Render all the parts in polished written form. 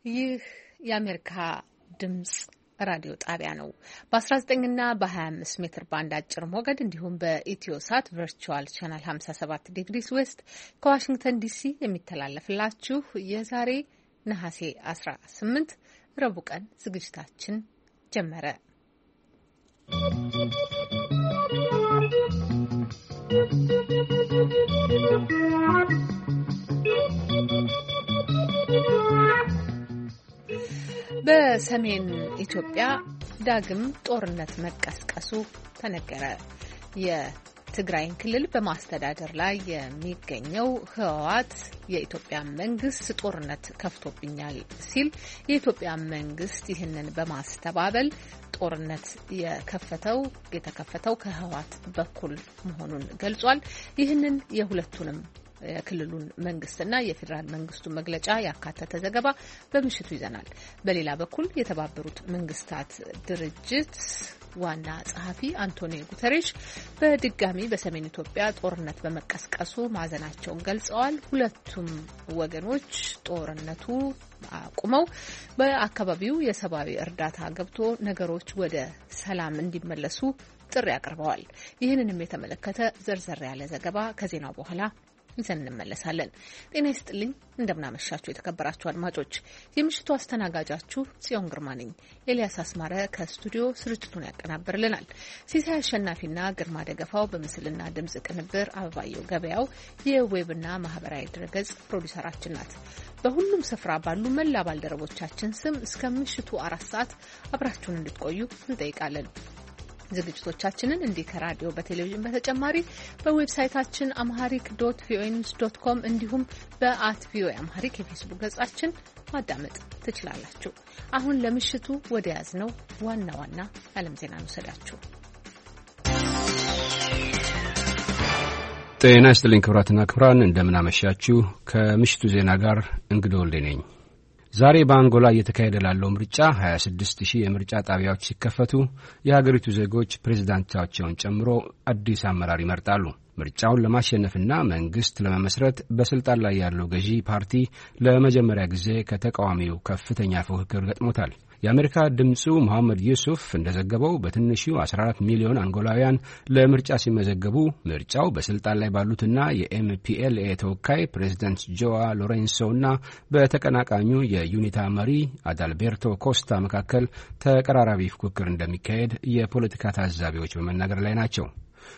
ይህ የአሜሪካ ድምጽ ራዲዮ ጣቢያ ነው። በ19 እና በ25 ሜትር ባንድ አጭር ሞገድ እንዲሁም በኢትዮሳት ቨርቹዋል ቻናል 57 ዲግሪስ ዌስት ከዋሽንግተን ዲሲ የሚተላለፍላችሁ የዛሬ ነሐሴ 18 ረቡዕ ቀን ዝግጅታችን ጀመረ። በሰሜን ኢትዮጵያ ዳግም ጦርነት መቀስቀሱ ተነገረ። የትግራይን ክልል በማስተዳደር ላይ የሚገኘው ህወሓት የኢትዮጵያ መንግስት ጦርነት ከፍቶብኛል ሲል የኢትዮጵያ መንግስት ይህንን በማስተባበል ጦርነት የተከፈተው ከህወሓት በኩል መሆኑን ገልጿል። ይህንን የሁለቱንም የክልሉን መንግስትና የፌዴራል መንግስቱን መግለጫ ያካተተ ዘገባ በምሽቱ ይዘናል። በሌላ በኩል የተባበሩት መንግስታት ድርጅት ዋና ጸሐፊ አንቶኒዮ ጉተሬሽ በድጋሚ በሰሜን ኢትዮጵያ ጦርነት በመቀስቀሱ ማዘናቸውን ገልጸዋል። ሁለቱም ወገኖች ጦርነቱ አቁመው በአካባቢው የሰብአዊ እርዳታ ገብቶ ነገሮች ወደ ሰላም እንዲመለሱ ጥሪ አቅርበዋል። ይህንንም የተመለከተ ዘርዘር ያለ ዘገባ ከዜናው በኋላ ይዘን እንመለሳለን። ጤና ይስጥልኝ፣ እንደምናመሻችሁ የተከበራችሁ አድማጮች። የምሽቱ አስተናጋጃችሁ ጽዮን ግርማ ነኝ። ኤልያስ አስማረ ከስቱዲዮ ስርጭቱን ያቀናብርልናል። ሲሳይ አሸናፊና ግርማ ደገፋው በምስልና ድምጽ ቅንብር፣ አበባየው ገበያው የዌብና ማህበራዊ ድረገጽ ፕሮዲውሰራችን ናት። በሁሉም ስፍራ ባሉ መላ ባልደረቦቻችን ስም እስከ ምሽቱ 4 ሰዓት አብራችሁን እንድትቆዩ እንጠይቃለን። ዝግጅቶቻችንን እንዲህ ከራዲዮ በቴሌቪዥን በተጨማሪ በዌብሳይታችን amharic.voanews.com እንዲሁም በ@voa amharic የፌስቡክ ገጻችን ማዳመጥ ትችላላችሁ። አሁን ለምሽቱ ወደ ያዝነው ዋና ዋና ዓለም ዜና እንወስዳችሁ። ጤና ይስጥልኝ ክቡራትና ክቡራን፣ እንደምን አመሻችሁ። ከምሽቱ ዜና ጋር እንግዳ ወልዴ ነኝ። ዛሬ በአንጎላ እየተካሄደ ላለው ምርጫ 26000 የምርጫ ጣቢያዎች ሲከፈቱ የሀገሪቱ ዜጎች ፕሬዝዳንታቸውን ጨምሮ አዲስ አመራር ይመርጣሉ። ምርጫውን ለማሸነፍና መንግስት ለመመስረት በስልጣን ላይ ያለው ገዢ ፓርቲ ለመጀመሪያ ጊዜ ከተቃዋሚው ከፍተኛ ፉክክር ገጥሞታል። የአሜሪካ ድምፁ መሐመድ ዩሱፍ እንደዘገበው በትንሹ 14 ሚሊዮን አንጎላውያን ለምርጫ ሲመዘገቡ ምርጫው በስልጣን ላይ ባሉትና የኤምፒኤልኤ ተወካይ ፕሬዚደንት ጆዋ ሎሬንሶና በተቀናቃኙ የዩኒታ መሪ አዳልቤርቶ ኮስታ መካከል ተቀራራቢ ፉክክር እንደሚካሄድ የፖለቲካ ታዛቢዎች በመናገር ላይ ናቸው።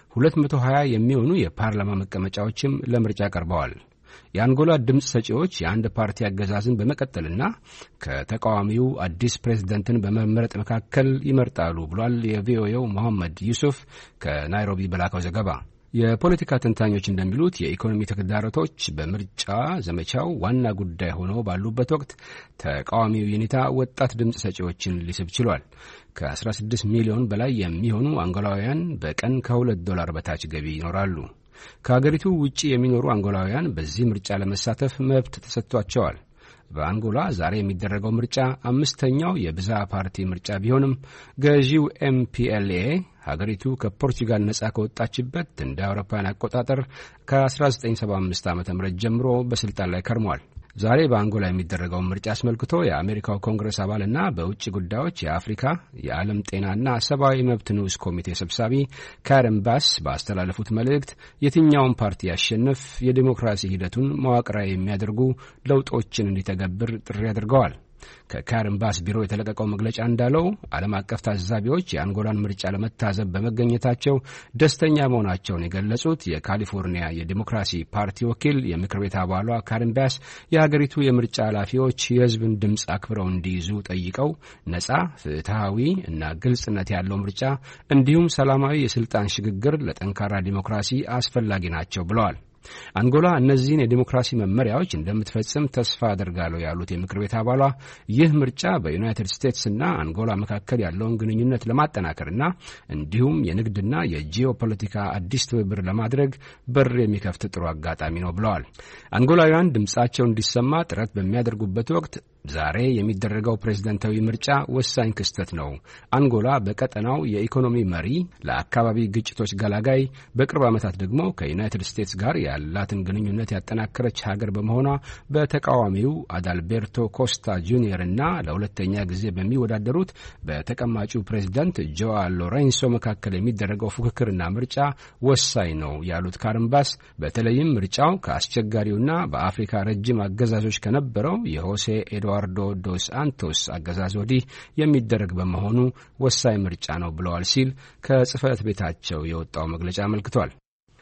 220 የሚሆኑ የፓርላማ መቀመጫዎችም ለምርጫ ቀርበዋል። የአንጎላ ድምፅ ሰጪዎች የአንድ ፓርቲ አገዛዝን በመቀጠልና ከተቃዋሚው አዲስ ፕሬዝደንትን በመመረጥ መካከል ይመርጣሉ ብሏል የቪኦኤው መሐመድ ዩሱፍ ከናይሮቢ በላከው ዘገባ። የፖለቲካ ተንታኞች እንደሚሉት የኢኮኖሚ ተግዳሮቶች በምርጫ ዘመቻው ዋና ጉዳይ ሆነው ባሉበት ወቅት ተቃዋሚው ዩኒታ ወጣት ድምፅ ሰጪዎችን ሊስብ ችሏል። ከ16 ሚሊዮን በላይ የሚሆኑ አንጎላውያን በቀን $2 በታች ገቢ ይኖራሉ። ከሀገሪቱ ውጪ የሚኖሩ አንጎላውያን በዚህ ምርጫ ለመሳተፍ መብት ተሰጥቷቸዋል። በአንጎላ ዛሬ የሚደረገው ምርጫ 5ኛው የብዝሃ ፓርቲ ምርጫ ቢሆንም ገዢው ኤምፒኤልኤ ሀገሪቱ ከፖርቹጋል ነጻ ከወጣችበት እንደ አውሮፓውያን አቆጣጠር ከ1975 ዓ.ም ጀምሮ በስልጣን ላይ ከርሟል። ዛሬ በአንጎላ የሚደረገውን ምርጫ አስመልክቶ የአሜሪካው ኮንግረስ አባልና በውጭ ጉዳዮች የአፍሪካ የዓለም ጤናና ሰብአዊ መብት ንዑስ ኮሚቴ ሰብሳቢ ካረን ባስ ባስተላለፉት መልእክት የትኛውን ፓርቲ ያሸንፍ የዲሞክራሲ ሂደቱን መዋቅራዊ የሚያደርጉ ለውጦችን እንዲተገብር ጥሪ አድርገዋል። ከካረን ባስ ቢሮ የተለቀቀው መግለጫ እንዳለው ዓለም አቀፍ ታዛቢዎች የአንጎላን ምርጫ ለመታዘብ በመገኘታቸው ደስተኛ መሆናቸውን የገለጹት የካሊፎርኒያ የዲሞክራሲ ፓርቲ ወኪል የምክር ቤት አባሏ ካረን ባስ የሀገሪቱ የምርጫ ኃላፊዎች የሕዝብን ድምፅ አክብረው እንዲይዙ ጠይቀው ነጻ፣ ፍትሐዊ እና ግልጽነት ያለው ምርጫ እንዲሁም ሰላማዊ የስልጣን ሽግግር ለጠንካራ ዲሞክራሲ አስፈላጊ ናቸው ብለዋል። አንጎላ እነዚህን የዲሞክራሲ መመሪያዎች እንደምትፈጽም ተስፋ አደርጋለሁ ያሉት የምክር ቤት አባሏ ይህ ምርጫ በዩናይትድ ስቴትስና አንጎላ መካከል ያለውን ግንኙነት ለማጠናከርና እንዲሁም የንግድና የጂኦፖለቲካ አዲስ ትብብር ለማድረግ በር የሚከፍት ጥሩ አጋጣሚ ነው ብለዋል። አንጎላውያን ድምጻቸው እንዲሰማ ጥረት በሚያደርጉበት ወቅት ዛሬ የሚደረገው ፕሬዝዳንታዊ ምርጫ ወሳኝ ክስተት ነው። አንጎላ በቀጠናው የኢኮኖሚ መሪ፣ ለአካባቢ ግጭቶች ገላጋይ፣ በቅርብ ዓመታት ደግሞ ከዩናይትድ ስቴትስ ጋር ያላትን ግንኙነት ያጠናከረች ሀገር በመሆኗ በተቃዋሚው አዳልቤርቶ ኮስታ ጁኒየር እና ለሁለተኛ ጊዜ በሚወዳደሩት በተቀማጩ ፕሬዝዳንት ጆዋ ሎሬንሶ መካከል የሚደረገው ፉክክርና ምርጫ ወሳኝ ነው ያሉት ካርምባስ በተለይም ምርጫው ከአስቸጋሪውና በአፍሪካ ረጅም አገዛዞች ከነበረው የሆሴ ኤድዋርዶ ዶስ ሳንቶስ አገዛዝ ወዲህ የሚደረግ በመሆኑ ወሳኝ ምርጫ ነው ብለዋል ሲል ከጽህፈት ቤታቸው የወጣው መግለጫ አመልክቷል።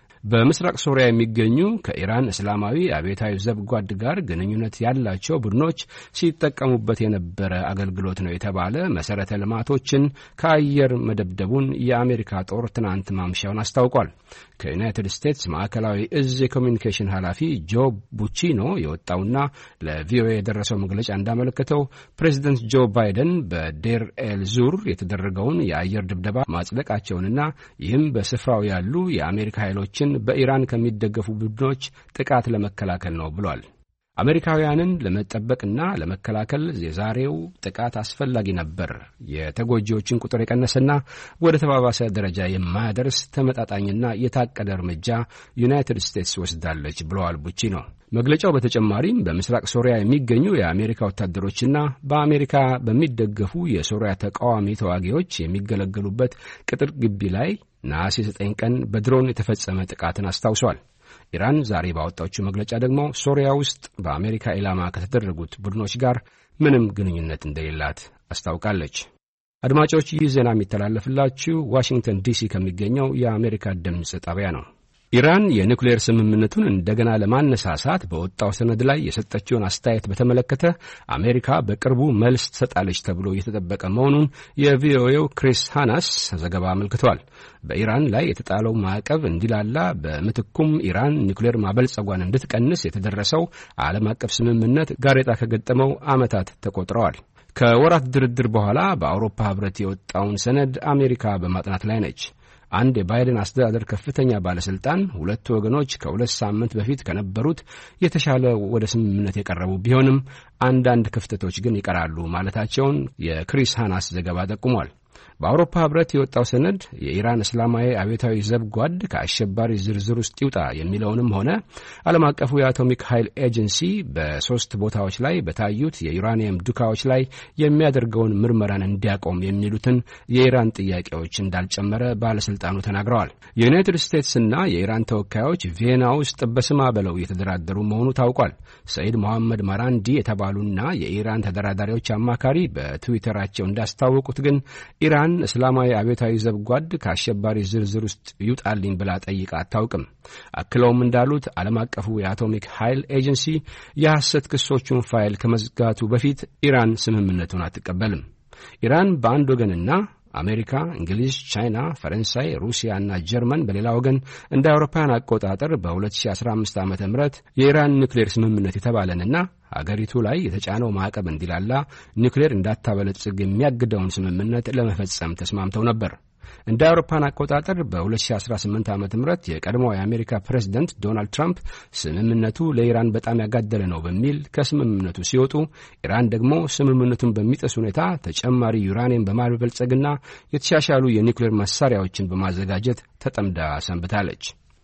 በምስራቅ ሶሪያ የሚገኙ ከኢራን እስላማዊ አብዮታዊ ዘብ ጓድ ጋር ግንኙነት ያላቸው ቡድኖች ሲጠቀሙበት የነበረ አገልግሎት ነው የተባለ መሰረተ ልማቶችን ከአየር መደብደቡን የአሜሪካ ጦር ትናንት ማምሻውን አስታውቋል። ከዩናይትድ ስቴትስ ማዕከላዊ እዝ የኮሚኒኬሽን ኃላፊ ጆ ቡቺኖ የወጣውና ለቪኦኤ የደረሰው መግለጫ እንዳመለከተው ፕሬዚደንት ጆ ባይደን በዴር ኤል ዙር የተደረገውን የአየር ድብደባ ማጽደቃቸውንና ይህም በስፍራው ያሉ የአሜሪካ ኃይሎችን በኢራን ከሚደገፉ ቡድኖች ጥቃት ለመከላከል ነው ብሏል። አሜሪካውያንን ለመጠበቅና ለመከላከል የዛሬው ጥቃት አስፈላጊ ነበር። የተጎጂዎችን ቁጥር የቀነሰና ወደ ተባባሰ ደረጃ የማያደርስ ተመጣጣኝና የታቀደ እርምጃ ዩናይትድ ስቴትስ ወስዳለች ብለዋል ቡቺኖ። መግለጫው በተጨማሪም በምስራቅ ሶሪያ የሚገኙ የአሜሪካ ወታደሮችና በአሜሪካ በሚደገፉ የሶሪያ ተቃዋሚ ተዋጊዎች የሚገለገሉበት ቅጥር ግቢ ላይ ነሐሴ 9 ቀን በድሮን የተፈጸመ ጥቃትን አስታውሷል። ኢራን ዛሬ ባወጣችው መግለጫ ደግሞ ሶሪያ ውስጥ በአሜሪካ ኢላማ ከተደረጉት ቡድኖች ጋር ምንም ግንኙነት እንደሌላት አስታውቃለች። አድማጮች፣ ይህ ዜና የሚተላለፍላችሁ ዋሽንግተን ዲሲ ከሚገኘው የአሜሪካ ድምፅ ጣቢያ ነው። ኢራን የኒውክሌር ስምምነቱን እንደገና ለማነሳሳት በወጣው ሰነድ ላይ የሰጠችውን አስተያየት በተመለከተ አሜሪካ በቅርቡ መልስ ትሰጣለች ተብሎ እየተጠበቀ መሆኑን የቪኦኤው ክሪስ ሃናስ ዘገባ አመልክቷል። በኢራን ላይ የተጣለው ማዕቀብ እንዲላላ በምትኩም ኢራን ኒውክሌር ማበልጸጓን እንድትቀንስ የተደረሰው ዓለም አቀፍ ስምምነት ጋሬጣ ከገጠመው ዓመታት ተቆጥረዋል። ከወራት ድርድር በኋላ በአውሮፓ ሕብረት የወጣውን ሰነድ አሜሪካ በማጥናት ላይ ነች። አንድ የባይደን አስተዳደር ከፍተኛ ባለስልጣን ሁለቱ ወገኖች ከሁለት ሳምንት በፊት ከነበሩት የተሻለ ወደ ስምምነት የቀረቡ ቢሆንም አንዳንድ ክፍተቶች ግን ይቀራሉ ማለታቸውን የክሪስ ሃናስ ዘገባ ጠቁሟል። በአውሮፓ ሕብረት የወጣው ሰነድ የኢራን እስላማዊ አብዮታዊ ዘብ ጓድ ከአሸባሪ ዝርዝር ውስጥ ይውጣ የሚለውንም ሆነ ዓለም አቀፉ የአቶሚክ ኃይል ኤጀንሲ በሶስት ቦታዎች ላይ በታዩት የዩራኒየም ዱካዎች ላይ የሚያደርገውን ምርመራን እንዲያቆም የሚሉትን የኢራን ጥያቄዎች እንዳልጨመረ ባለስልጣኑ ተናግረዋል። የዩናይትድ ስቴትስና የኢራን ተወካዮች ቪየና ውስጥ በስማ በለው እየተደራደሩ መሆኑ ታውቋል። ሰይድ መሐመድ ማራንዲ የተባሉና የኢራን ተደራዳሪዎች አማካሪ በትዊተራቸው እንዳስታወቁት ግን ኢራን እስላማዊ አብዮታዊ ዘብ ጓድ ከአሸባሪ ዝርዝር ውስጥ ይውጣልኝ ብላ ጠይቃ አታውቅም። አክለውም እንዳሉት ዓለም አቀፉ የአቶሚክ ኃይል ኤጀንሲ የሐሰት ክሶቹን ፋይል ከመዝጋቱ በፊት ኢራን ስምምነቱን አትቀበልም። ኢራን በአንድ ወገንና አሜሪካ፣ እንግሊዝ፣ ቻይና፣ ፈረንሳይ፣ ሩሲያ እና ጀርመን በሌላ ወገን እንደ አውሮፓውያን አቆጣጠር በ2015 ዓ.ም የኢራን ኒውክሌር ስምምነት የተባለንና አገሪቱ ላይ የተጫነው ማዕቀብ እንዲላላ ኒውክሌር እንዳታበለጽግ የሚያግደውን ስምምነት ለመፈጸም ተስማምተው ነበር። እንደ አውሮፓን አቆጣጠር በ2018 ዓ.ም የቀድሞው የአሜሪካ ፕሬዝደንት ዶናልድ ትራምፕ ስምምነቱ ለኢራን በጣም ያጋደለ ነው በሚል ከስምምነቱ ሲወጡ፣ ኢራን ደግሞ ስምምነቱን በሚጥስ ሁኔታ ተጨማሪ ዩራኒየም በማበልጸግና የተሻሻሉ የኒውክሌር መሳሪያዎችን በማዘጋጀት ተጠምዳ ሰንብታለች።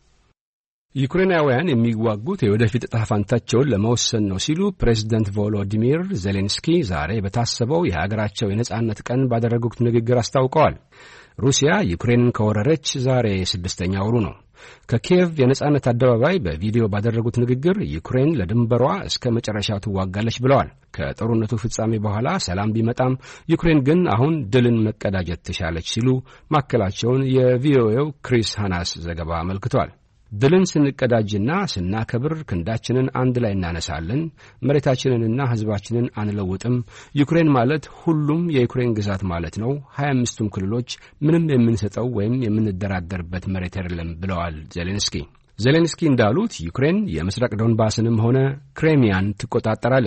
ዩክሬናውያን የሚዋጉት የወደፊት ዕጣ ፈንታቸውን ለመወሰን ነው ሲሉ ፕሬዝደንት ቮሎዲሚር ዜሌንስኪ ዛሬ በታሰበው የሀገራቸው የነጻነት ቀን ባደረጉት ንግግር አስታውቀዋል። ሩሲያ ዩክሬንን ከወረረች ዛሬ 6ኛ ወሩ ነው። ከኪየቭ የነጻነት አደባባይ በቪዲዮ ባደረጉት ንግግር ዩክሬን ለድንበሯ እስከ መጨረሻው ትዋጋለች ብለዋል። ከጦርነቱ ፍጻሜ በኋላ ሰላም ቢመጣም ዩክሬን ግን አሁን ድልን መቀዳጀት ትሻለች ሲሉ ማከላቸውን የቪኦኤው ክሪስ ሃናስ ዘገባ አመልክቷል። ድልን ስንቀዳጅና ስናከብር ክንዳችንን አንድ ላይ እናነሳለን፣ መሬታችንንና ሕዝባችንን አንለውጥም። ዩክሬን ማለት ሁሉም የዩክሬን ግዛት ማለት ነው። 25ቱም ክልሎች ምንም የምንሰጠው ወይም የምንደራደርበት መሬት አይደለም ብለዋል ዜሌንስኪ። ዜሌንስኪ እንዳሉት ዩክሬን የምስራቅ ዶንባስንም ሆነ ክሬሚያን ትቆጣጠራለች።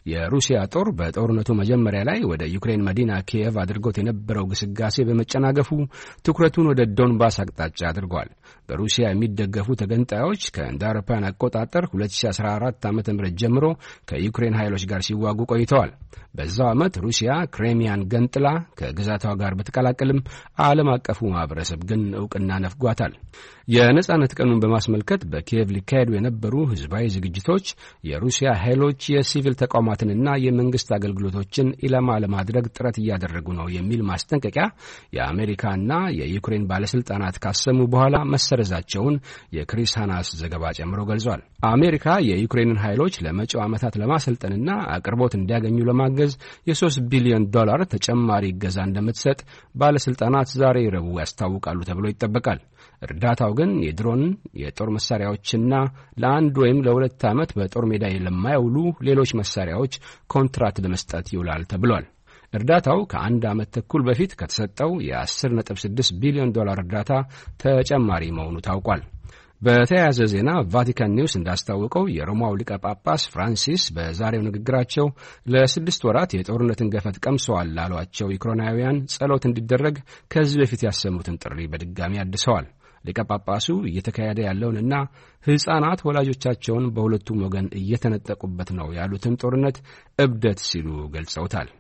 የሩሲያ ጦር በጦርነቱ መጀመሪያ ላይ ወደ ዩክሬን መዲና ኪየቭ አድርጎት የነበረው ግስጋሴ በመጨናገፉ ትኩረቱን ወደ ዶንባስ አቅጣጫ አድርጓል። በሩሲያ የሚደገፉ ተገንጣዮች ከእንደ አውሮፓውያን አቆጣጠር 2014 ዓ.ም ጀምሮ ከዩክሬን ኃይሎች ጋር ሲዋጉ ቆይተዋል። በዛው ዓመት ሩሲያ ክሬሚያን ገንጥላ ከግዛቷ ጋር በተቀላቀልም ዓለም አቀፉ ማህበረሰብ ግን እውቅና ነፍጓታል። የነጻነት ቀኑን በማስመልከት በኪየቭ ሊካሄዱ የነበሩ ህዝባዊ ዝግጅቶች የሩሲያ ኃይሎች የሲቪል ተቋማትንና የመንግስት አገልግሎቶችን ኢላማ ለማድረግ ጥረት እያደረጉ ነው የሚል ማስጠንቀቂያ የአሜሪካና የዩክሬን ባለስልጣናት ካሰሙ በኋላ መሰረዛቸውን የክሪስ ሃናስ ዘገባ ጨምሮ ገልጿል። አሜሪካ የዩክሬንን ኃይሎች ለመጪው ዓመታት ለማሰልጠንና አቅርቦት እንዲያገኙ ለማገዝ የ$3 ቢሊዮን ተጨማሪ እገዛ እንደምትሰጥ ባለስልጣናት ዛሬ ረቡዕ ያስታውቃሉ ተብሎ ይጠበቃል። እርዳታው ግን የድሮን የጦር መሳሪያዎችና ለአንድ ወይም ለሁለት ዓመት በጦር ሜዳ ለማይውሉ ሌሎች መሳሪያዎች ኮንትራት ለመስጠት ይውላል ተብሏል። እርዳታው ከአንድ ዓመት ተኩል በፊት ከተሰጠው የ$10.6 ቢሊዮን እርዳታ ተጨማሪ መሆኑ ታውቋል። በተያያዘ ዜና ቫቲካን ኒውስ እንዳስታወቀው የሮማው ሊቀ ጳጳስ ፍራንሲስ በዛሬው ንግግራቸው ለ6 ወራት የጦርነትን ገፈት ቀምሰዋል ላሏቸው ዩክሬናውያን ጸሎት እንዲደረግ ከዚህ በፊት ያሰሙትን ጥሪ በድጋሚ አድሰዋል። ሊቀ ጳጳሱ እየተካሄደ ያለውንና ሕፃናት ወላጆቻቸውን በሁለቱም ወገን እየተነጠቁበት ነው ያሉትን ጦርነት እብደት ሲሉ ገልጸውታል።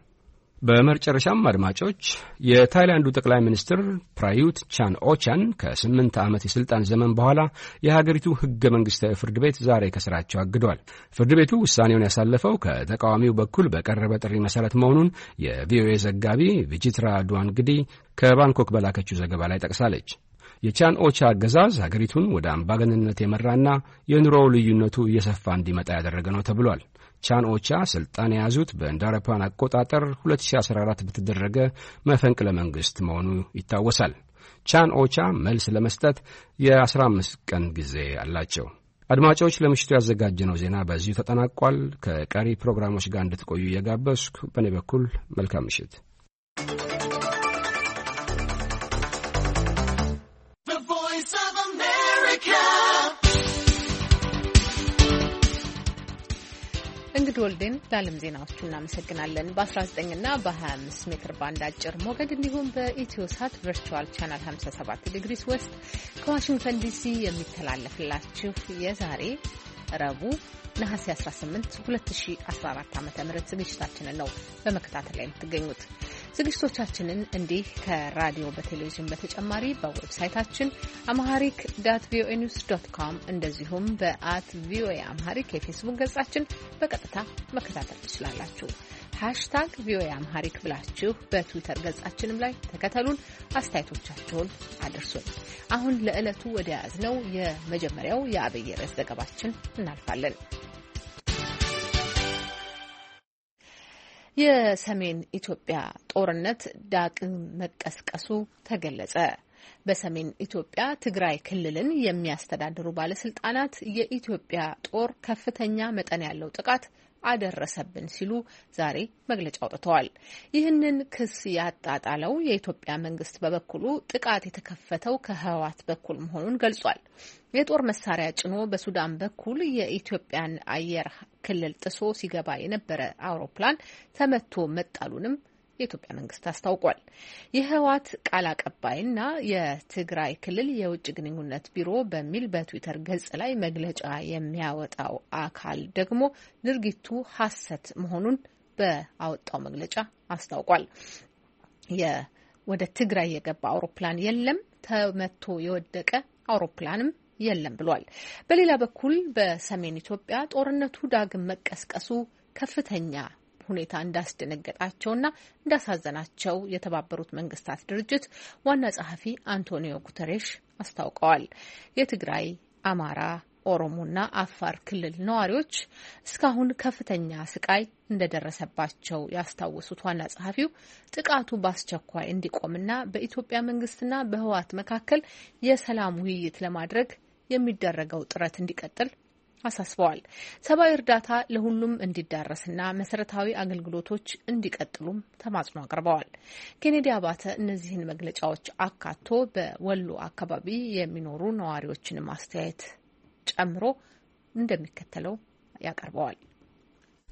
በመጨረሻም አድማጮች የታይላንዱ ጠቅላይ ሚኒስትር ፕራዩት ቻን ኦቻን ከ8 ዓመት የሥልጣን ዘመን በኋላ የሀገሪቱ ሕገ መንግሥታዊ ፍርድ ቤት ዛሬ ከሥራቸው አግዷል። ፍርድ ቤቱ ውሳኔውን ያሳለፈው ከተቃዋሚው በኩል በቀረበ ጥሪ መሠረት መሆኑን የቪኦኤ ዘጋቢ ቪጂትራ ዱዋንግዲ ከባንኮክ በላከችው ዘገባ ላይ ጠቅሳለች። የቻን ኦቻ አገዛዝ ሀገሪቱን ወደ አምባገነንነት የመራና የኑሮው ልዩነቱ እየሰፋ እንዲመጣ ያደረገ ነው ተብሏል። ቻን ኦቻ ስልጣን የያዙት በእንደ አውሮፓውያን አቆጣጠር 2014 በተደረገ መፈንቅለ መንግስት መሆኑ ይታወሳል። ቻን ኦቻ መልስ ለመስጠት የ15 ቀን ጊዜ አላቸው። አድማጮች፣ ለምሽቱ ያዘጋጀነው ዜና በዚሁ ተጠናቋል። ከቀሪ ፕሮግራሞች ጋር እንድትቆዩ እየጋበዝኩ በእኔ በኩል መልካም ምሽት። እንግዲህ ወልዴን ለዓለም ዜናዎቹ እናመሰግናለን። በ19 እና በ25 ሜትር ባንድ አጭር ሞገድ እንዲሁም በኢትዮሳት ቨርቹዋል ቻናል 57 ዲግሪስ ዌስት ከዋሽንግተን ዲሲ የሚተላለፍላችሁ የዛሬ ረቡዕ ነሐሴ 18 2014 ዓ.ም ዝግጅታችንን ነው በመከታተል ላይ የምትገኙት። ዝግጅቶቻችንን እንዲህ ከራዲዮ በቴሌቪዥን በተጨማሪ በዌብሳይታችን amharic.voanews.com እንደዚሁም በ@voa amharic የፌስቡክ ገጻችን በቀጥታ መከታተል ትችላላችሁ። ሃሽታግ ቪኦኤ አምሃሪክ ብላችሁ በትዊተር ገጻችንም ላይ ተከተሉን፣ አስተያየቶቻችሁን አድርሱን። አሁን ለዕለቱ ወደ ያዝነው የመጀመሪያው የአብይ ርዕስ ዘገባችን እናልፋለን። የሰሜን ኢትዮጵያ ጦርነት ዳግም መቀስቀሱ ተገለጸ። በሰሜን ኢትዮጵያ ትግራይ ክልልን የሚያስተዳድሩ ባለስልጣናት የኢትዮጵያ ጦር ከፍተኛ መጠን ያለው ጥቃት አደረሰብን ሲሉ ዛሬ መግለጫ አውጥተዋል። ይህንን ክስ ያጣጣለው የኢትዮጵያ መንግስት በበኩሉ ጥቃት የተከፈተው ከህወሓት በኩል መሆኑን ገልጿል። የጦር መሳሪያ ጭኖ በሱዳን በኩል የኢትዮጵያን አየር ክልል ጥሶ ሲገባ የነበረ አውሮፕላን ተመቶ መጣሉንም የኢትዮጵያ መንግስት አስታውቋል። የህወሓት ቃል አቀባይና የትግራይ ክልል የውጭ ግንኙነት ቢሮ በሚል በትዊተር ገጽ ላይ መግለጫ የሚያወጣው አካል ደግሞ ድርጊቱ ሐሰት መሆኑን በአወጣው መግለጫ አስታውቋል። ወደ ትግራይ የገባ አውሮፕላን የለም፣ ተመቶ የወደቀ አውሮፕላንም የለም ብሏል። በሌላ በኩል በሰሜን ኢትዮጵያ ጦርነቱ ዳግም መቀስቀሱ ከፍተኛ ሁኔታ እንዳስደነገጣቸውና እንዳሳዘናቸው የተባበሩት መንግስታት ድርጅት ዋና ጸሐፊ አንቶኒዮ ጉተሬሽ አስታውቀዋል። የትግራይ፣ አማራ፣ ኦሮሞና አፋር ክልል ነዋሪዎች እስካሁን ከፍተኛ ስቃይ እንደደረሰባቸው ያስታወሱት ዋና ጸሐፊው ጥቃቱ በአስቸኳይ እንዲቆምና በኢትዮጵያ መንግስትና በህወሓት መካከል የሰላም ውይይት ለማድረግ የሚደረገው ጥረት እንዲቀጥል አሳስበዋል። ሰብአዊ እርዳታ ለሁሉም እንዲዳረስና መሰረታዊ አገልግሎቶች እንዲቀጥሉም ተማጽኖ አቅርበዋል። ኬኔዲ አባተ እነዚህን መግለጫዎች አካቶ በወሎ አካባቢ የሚኖሩ ነዋሪዎችን ማስተያየት ጨምሮ እንደሚከተለው ያቀርበዋል።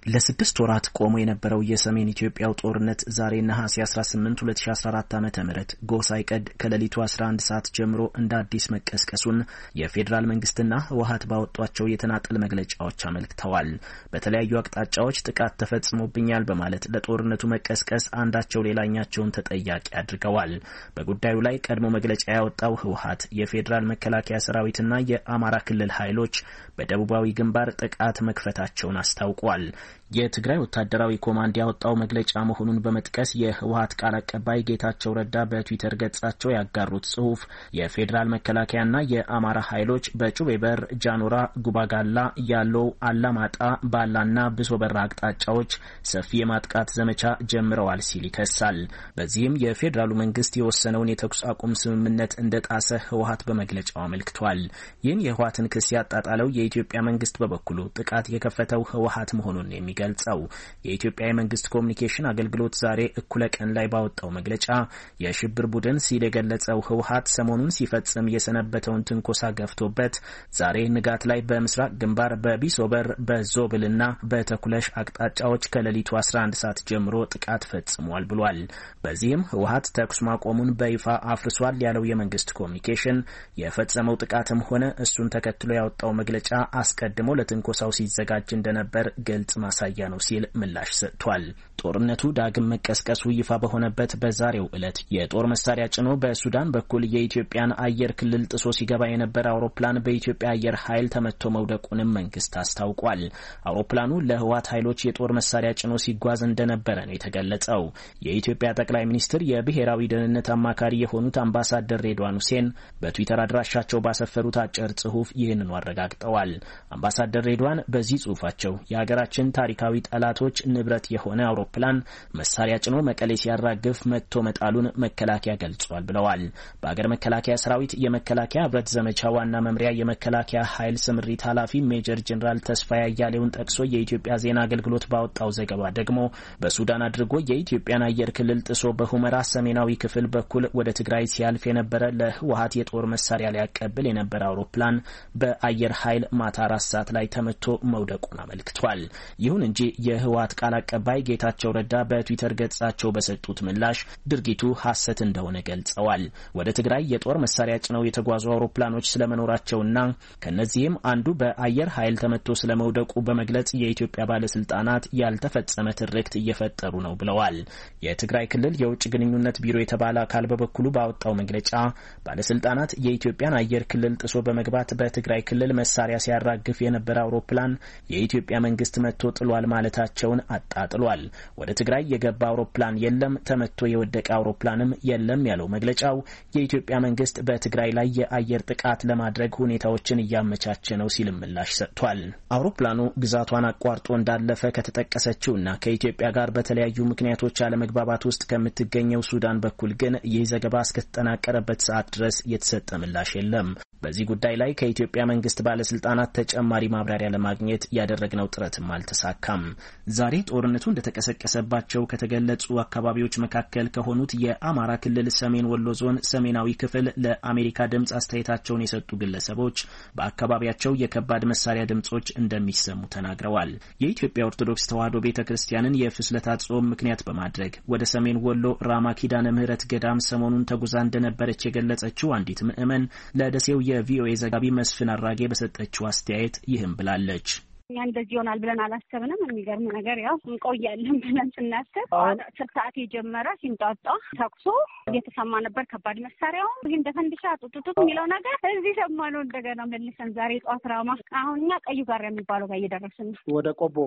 ለ6 ወራት ቆሞ የነበረው የሰሜን ኢትዮጵያው ጦርነት ዛሬ ነሐሴ 18 2014 ዓ.ም ጎሳይቀድ ከሌሊቱ 11 ሰዓት ጀምሮ እንደ አዲስ መቀስቀሱን የፌዴራል መንግስትና ህወሓት ባወጧቸው የተናጠል መግለጫዎች አመልክተዋል። በተለያዩ አቅጣጫዎች ጥቃት ተፈጽሞብኛል በማለት ለጦርነቱ መቀስቀስ አንዳቸው ሌላኛቸውን ተጠያቂ አድርገዋል። በጉዳዩ ላይ ቀድሞ መግለጫ ያወጣው ህወሓት የፌዴራል መከላከያ ሰራዊትና የአማራ ክልል ኃይሎች በደቡባዊ ግንባር ጥቃት መክፈታቸውን አስታውቋል። የትግራይ ወታደራዊ ኮማንድ ያወጣው መግለጫ መሆኑን በመጥቀስ የህወሓት ቃል አቀባይ ጌታቸው ረዳ በትዊተር ገጻቸው ያጋሩት ጽሑፍ የፌዴራል መከላከያና የአማራ ኃይሎች በጩቤ በር፣ ጃኑራ፣ ጉባጋላ፣ ያለው፣ አላማጣ፣ ባላና ብሶበራ አቅጣጫዎች ሰፊ የማጥቃት ዘመቻ ጀምረዋል ሲል ይከሳል። በዚህም የፌዴራሉ መንግስት የወሰነውን የተኩስ አቁም ስምምነት እንደጣሰ ህወሓት በመግለጫው አመልክቷል። ይህን የህወሓትን ክስ ያጣጣለው የኢትዮጵያ መንግስት በበኩሉ ጥቃት የከፈተው ህወሓት መሆኑን ገልጸው የኢትዮጵያ የመንግስት ኮሚኒኬሽን አገልግሎት ዛሬ እኩለ ቀን ላይ ባወጣው መግለጫ የሽብር ቡድን ሲል የገለጸው ህወሓት ሰሞኑን ሲፈጽም የሰነበተውን ትንኮሳ ገፍቶበት ዛሬ ንጋት ላይ በምስራቅ ግንባር በቢሶበር በዞብልና በተኩለሽ አቅጣጫዎች ከሌሊቱ 11 ሰዓት ጀምሮ ጥቃት ፈጽሟል ብሏል። በዚህም ህወሓት ተኩስ ማቆሙን በይፋ አፍርሷል ያለው የመንግስት ኮሚኒኬሽን የፈጸመው ጥቃትም ሆነ እሱን ተከትሎ ያወጣው መግለጫ አስቀድሞ ለትንኮሳው ሲዘጋጅ እንደነበር ግልጽ ማሳያ ነው ሲል ምላሽ ሰጥቷል። ጦርነቱ ዳግም መቀስቀሱ ይፋ በሆነበት በዛሬው ዕለት የጦር መሳሪያ ጭኖ በሱዳን በኩል የኢትዮጵያን አየር ክልል ጥሶ ሲገባ የነበረ አውሮፕላን በኢትዮጵያ አየር ኃይል ተመቶ መውደቁንም መንግስት አስታውቋል። አውሮፕላኑ ለህወሓት ኃይሎች የጦር መሳሪያ ጭኖ ሲጓዝ እንደነበረ ነው የተገለጸው። የኢትዮጵያ ጠቅላይ ሚኒስትር የብሔራዊ ደህንነት አማካሪ የሆኑት አምባሳደር ሬድዋን ሁሴን በትዊተር አድራሻቸው ባሰፈሩት አጭር ጽሑፍ ይህንኑ አረጋግጠዋል። አምባሳደር ሬድዋን በዚህ ጽሑፋቸው የሀገራችን ታሪካዊ ጠላቶች ንብረት የሆነ አውሮፕላን መሳሪያ ጭኖ መቀሌ ሲያራግፍ መጥቶ መጣሉን መከላከያ ገልጿል ብለዋል። በአገር መከላከያ ሰራዊት የመከላከያ ህብረት ዘመቻ ዋና መምሪያ የመከላከያ ኃይል ስምሪት ኃላፊ ሜጀር ጀነራል ተስፋዬ አያሌውን ጠቅሶ የኢትዮጵያ ዜና አገልግሎት ባወጣው ዘገባ ደግሞ በሱዳን አድርጎ የኢትዮጵያን አየር ክልል ጥሶ በሁመራ ሰሜናዊ ክፍል በኩል ወደ ትግራይ ሲያልፍ የነበረ ለህወሓት የጦር መሳሪያ ሊያቀብል የነበረ አውሮፕላን በአየር ኃይል ማታ 4 ሰዓት ላይ ተመቶ መውደቁን አመልክቷል። ይሁን እንጂ የህወሓት ቃል አቀባይ ጌታቸው ረዳ በትዊተር ገጻቸው በሰጡት ምላሽ ድርጊቱ ሐሰት እንደሆነ ገልጸዋል። ወደ ትግራይ የጦር መሳሪያ ጭነው የተጓዙ አውሮፕላኖች ስለመኖራቸውና ከነዚህም አንዱ በአየር ኃይል ተመቶ ስለመውደቁ በመግለጽ የኢትዮጵያ ባለስልጣናት ያልተፈጸመ ትርክት እየፈጠሩ ነው ብለዋል። የትግራይ ክልል የውጭ ግንኙነት ቢሮ የተባለ አካል በበኩሉ ባወጣው መግለጫ ባለስልጣናት የኢትዮጵያን አየር ክልል ጥሶ በመግባት በትግራይ ክልል መሳሪያ ሲያራግፍ የነበረ አውሮፕላን የኢትዮጵያ መንግስት መቶ ጥሏል ማለታቸውን አጣጥሏል። ወደ ትግራይ የገባ አውሮፕላን የለም፣ ተመቶ የወደቀ አውሮፕላንም የለም ያለው መግለጫው የኢትዮጵያ መንግስት በትግራይ ላይ የአየር ጥቃት ለማድረግ ሁኔታዎችን እያመቻቸ ነው ሲል ምላሽ ሰጥቷል። አውሮፕላኑ ግዛቷን አቋርጦ እንዳለፈ ከተጠቀሰችውና ከኢትዮጵያ ጋር በተለያዩ ምክንያቶች አለመግባባት ውስጥ ከምትገኘው ሱዳን በኩል ግን ይህ ዘገባ እስከተጠናቀረበት ሰዓት ድረስ የተሰጠ ምላሽ የለም። በዚህ ጉዳይ ላይ ከኢትዮጵያ መንግስት ባለስልጣናት ተጨማሪ ማብራሪያ ለማግኘት ያደረግነው ጥረትም አልተሳካም። ዛሬ ጦርነቱ እንደተቀሰቀሰባቸው ከተገለጹ አካባቢዎች መካከል ከሆኑት የአማራ ክልል ሰሜን ወሎ ዞን ሰሜናዊ ክፍል ለአሜሪካ ድምጽ አስተያየታቸውን የሰጡ ግለሰቦች በአካባቢያቸው የከባድ መሳሪያ ድምጾች እንደሚሰሙ ተናግረዋል። የኢትዮጵያ ኦርቶዶክስ ተዋሕዶ ቤተክርስቲያንን የፍስለታ ጾም ምክንያት በማድረግ ወደ ሰሜን ወሎ ራማ ኪዳነ ምህረት ገዳም ሰሞኑን ተጉዛ እንደነበረች የገለጸችው አንዲት ምዕመን ለደሴው የቪኦኤ ዘጋቢ መስፍን አራጌ በሰጠችው አስተያየት ይህም ብላለች። እኛ እንደዚህ ይሆናል ብለን አላሰብንም። የሚገርም ነገር ያው እንቆያለን ብለን ስናስብ 10 ሰዓት የጀመረ ሲንጣጣ ተኩሶ እየተሰማ ነበር። ከባድ መሳሪያው ይሄ እንደፈንድሻ ጡጡጡ የሚለው ነገር እዚህ ሰማነው። እንደገና መልሰን ዛሬ ጧት ራማ አሁን እኛ ቀዩ ጋር የሚባለው ጋር እየደረስን ወደ ቆቦ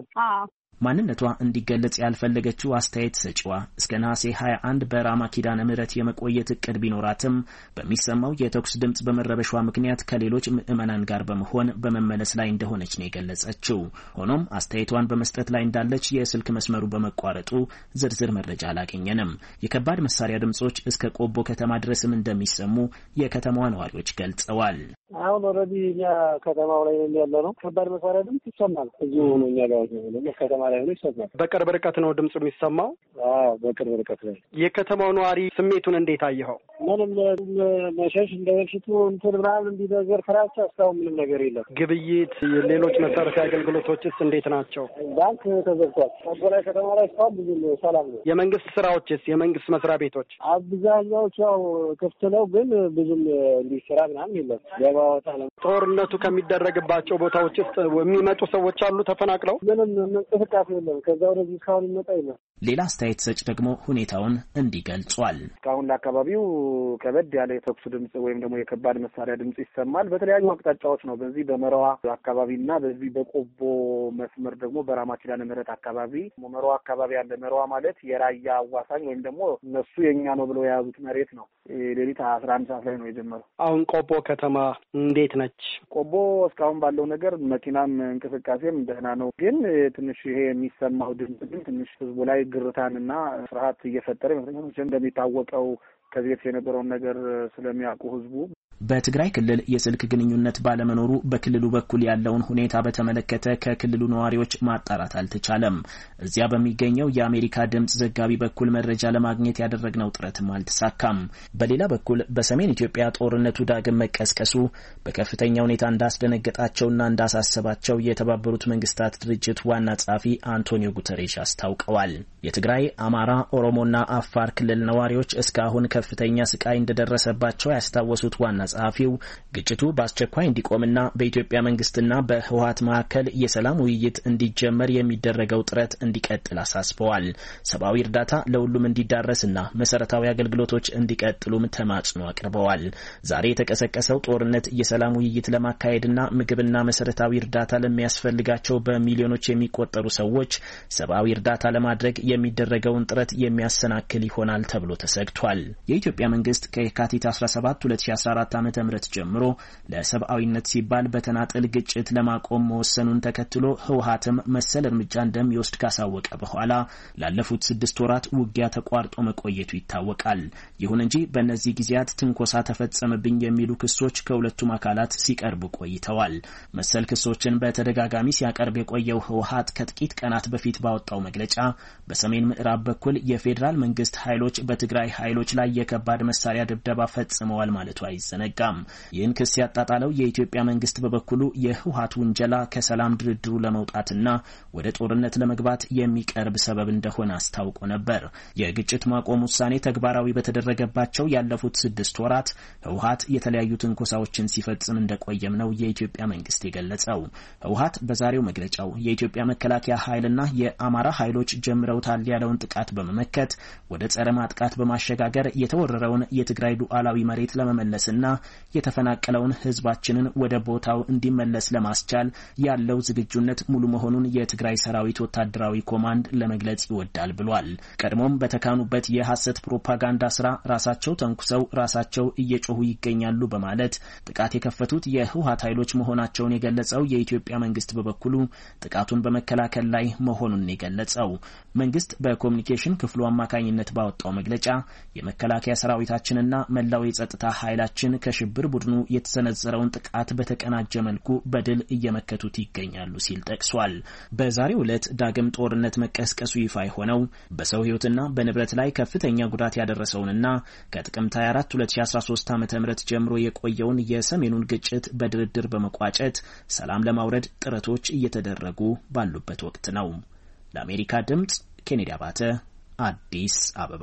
ማንነቷ እንዲገለጽ ያልፈለገችው አስተያየት ሰጪዋ እስከ ነሐሴ 21 በራማ ኪዳነ ምህረት የመቆየት እቅድ ቢኖራትም በሚሰማው የተኩስ ድምጽ በመረበሿ ምክንያት ከሌሎች ምዕመናን ጋር በመሆን በመመለስ ላይ እንደሆነች ነው የገለጸችው። ሆኖም አስተያየቷን በመስጠት ላይ እንዳለች የስልክ መስመሩ በመቋረጡ ዝርዝር መረጃ አላገኘንም። የከባድ መሳሪያ ድምጾች እስከ ቆቦ ከተማ ድረስም እንደሚሰሙ የከተማዋ ነዋሪዎች ገልጸዋል። አሁን ኦልሬዲ እኛ ከተማው ላይ ያለነው ከባድ መሳሪያ ድምጽ ይሰማል። እዚሁ ነው እኛ ጋር ነው ከተማ ላይ ነው ይሰማል። በቅርብ ርቀት ነው ድምጽ የሚሰማው? አዎ በቅርብ ርቀት ላይ። የከተማው ነዋሪ ስሜቱን እንዴት አየኸው? ምንም መሸሽ እንደበፊቱ እንትን ምናምን እንዲነገር ፍራቻ እስካሁን ምንም ነገር የለም። ግብይት፣ ሌሎች መሰረታዊ አገልግሎቶችስ እንዴት ናቸው? ባንክ ተዘግቷል። ቆቦላይ ከተማ ላይ እስካሁን ብዙ ሰላም ነው። የመንግስት ስራዎችስ፣ የመንግስት መስሪያ ቤቶች አብዛኛዎቹ ያው ክፍት ነው፣ ግን ብዙም እንዲሰራ ምናምን የለም። ገባወጣ ነው። ጦርነቱ ከሚደረግባቸው ቦታዎች ውስጥ የሚመጡ ሰዎች አሉ ተፈናቅለው? ምንም እንቅስቃሴ የለም። ከዛ ወደዚህ እስካሁን ይመጣ የለም። ሌላ አስተያየት ሰጭ ደግሞ ሁኔታውን እንዲህ ገልጿል። እስካሁን ለአካባቢው ከበድ ያለ የተኩስ ድምጽ ወይም ደግሞ የከባድ መሳሪያ ድምጽ ይሰማል። በተለያዩ አቅጣጫዎች ነው። በዚህ በመረዋ አካባቢና በዚህ በቆቦ መስመር ደግሞ በራማ ኪዳነ ምህረት አካባቢ መረዋ አካባቢ ያለ መረዋ ማለት የራያ አዋሳኝ ወይም ደግሞ እነሱ የኛ ነው ብለው የያዙት መሬት ነው። ሌሊት 11 ሰዓት ላይ ነው የጀመረው። አሁን ቆቦ ከተማ እንዴት ነች? ቆቦ እስካሁን ባለው ነገር መኪናም እንቅስቃሴም ደህና ነው። ግን ትንሽ ይሄ የሚሰማው ድምጽ ግን ትንሽ ህዝቡ ላይ ግርታንና ፍርሃት እየፈጠረ ይመስለኛል። እንደሚታወቀው ከዚህ በፊት የነበረውን ነገር ስለሚያውቁ ህዝቡ በትግራይ ክልል የስልክ ግንኙነት ባለመኖሩ በክልሉ በኩል ያለውን ሁኔታ በተመለከተ ከክልሉ ነዋሪዎች ማጣራት አልተቻለም። እዚያ በሚገኘው የአሜሪካ ድምጽ ዘጋቢ በኩል መረጃ ለማግኘት ያደረግነው ጥረትም አልተሳካም። በሌላ በኩል በሰሜን ኢትዮጵያ ጦርነቱ ዳግም መቀስቀሱ በከፍተኛ ሁኔታ እንዳስደነገጣቸውና እንዳሳሰባቸው የተባበሩት መንግስታት ድርጅት ዋና ጸሐፊ አንቶኒዮ ጉተሬሽ አስታውቀዋል። የትግራይ፣ አማራ፣ ኦሮሞና አፋር ክልል ነዋሪዎች እስካሁን ከፍተኛ ስቃይ እንደደረሰባቸው ያስታወሱት ዋና ጸሐፊው ግጭቱ በአስቸኳይ እንዲቆምና በኢትዮጵያ መንግስትና በህወሓት መካከል የሰላም ውይይት እንዲጀመር የሚደረገው ጥረት እንዲቀጥል አሳስበዋል። ሰብአዊ እርዳታ ለሁሉም እንዲዳረስና መሰረታዊ አገልግሎቶች እንዲቀጥሉም ተማጽኖ አቅርበዋል። ዛሬ የተቀሰቀሰው ጦርነት የሰላም ውይይት ለማካሄድና ምግብና መሰረታዊ እርዳታ ለሚያስፈልጋቸው በሚሊዮኖች የሚቆጠሩ ሰዎች ሰብአዊ እርዳታ ለማድረግ የሚደረገውን ጥረት የሚያሰናክል ይሆናል ተብሎ ተሰግቷል። የኢትዮጵያ መንግስት ከየካቲት 17 2014 ዓ.ም ጀምሮ ለሰብአዊነት ሲባል በተናጠል ግጭት ለማቆም መወሰኑን ተከትሎ ህወሓትም መሰል እርምጃ እንደሚወስድ ካሳወቀ በኋላ ላለፉት 6 ወራት ውጊያ ተቋርጦ መቆየቱ ይታወቃል። ይሁን እንጂ በእነዚህ ጊዜያት ትንኮሳ ተፈጸመብኝ የሚሉ ክሶች ከሁለቱም አካላት ሲቀርቡ ቆይተዋል። መሰል ክሶችን በተደጋጋሚ ሲያቀርብ የቆየው ህወሓት ከጥቂት ቀናት በፊት ባወጣው መግለጫ በሰሜን ምዕራብ በኩል የፌዴራል መንግስት ኃይሎች በትግራይ ኃይሎች ላይ የከባድ መሳሪያ ድብደባ ፈጽመዋል ማለቱ አይዘነጋም። ይህን ክስ ያጣጣለው የኢትዮጵያ መንግስት በበኩሉ የህወሓት ውንጀላ ከሰላም ድርድሩ ለመውጣትና ወደ ጦርነት ለመግባት የሚቀርብ ሰበብ እንደሆነ አስታውቆ ነበር። የግጭት ማቆም ውሳኔ ተግባራዊ በተደረገባቸው ያለፉት 6 ወራት ህወሓት የተለያዩ ትንኮሳዎችን ሲፈጽም እንደቆየም ነው የኢትዮጵያ መንግስት የገለጸው። ህወሓት በዛሬው መግለጫው የኢትዮጵያ መከላከያ ኃይልና የአማራ ኃይሎች ጀምረውታል ያለውን ጥቃት በመመከት ወደ ጸረ ማጥቃት በማሸጋገር የተወረረውን የትግራይ ሉዓላዊ መሬት ለመመለስና የተፈናቀለውን ህዝባችንን ወደ ቦታው እንዲመለስ ለማስቻል ያለው ዝግጁነት ሙሉ መሆኑን የትግራይ ሰራዊት ወታደራዊ ኮማንድ ለመግለጽ ይወዳል ብሏል። ቀድሞም በተካኑበት የሐሰት ፕሮፓጋንዳ ስራ ራሳቸው ተንኩሰው ራሳቸው እየጮሁ ይገኛሉ በማለት ጥቃት የከፈቱት የህወሓት ኃይሎች መሆናቸውን የገለጸው የኢትዮጵያ መንግስት በበኩሉ ጥቃቱን በመከላከል ላይ መሆኑን የገለጸው መንግስት በኮሙኒኬሽን ክፍሉ አማካኝነት ባወጣው መግለጫ የመከላከያ ሰራዊታችንና መላው የጸጥታ ኃይላችን ከሽብር ቡድኑ የተሰነዘረውን ጥቃት በተቀናጀ መልኩ በድል እየመከቱት ይገኛሉ ሲል ጠቅሷል። በዛሬው ዕለት ዳግም ጦርነት መቀስቀሱ ይፋ የሆነው በሰው ህይወትና በንብረት ላይ ከፍተኛ ጉዳት ያደረሰውንና ከጥቅምት 24 2013 ዓ.ም ጀምሮ የቆየውን የሰሜኑን ግጭት በድርድር በመቋጨት ሰላም ለማውረድ ጥረቶች እየተደረጉ ባሉበት ወቅት ነው። ለአሜሪካ ድምጽ ኬኔዲ አባተ አዲስ አበባ።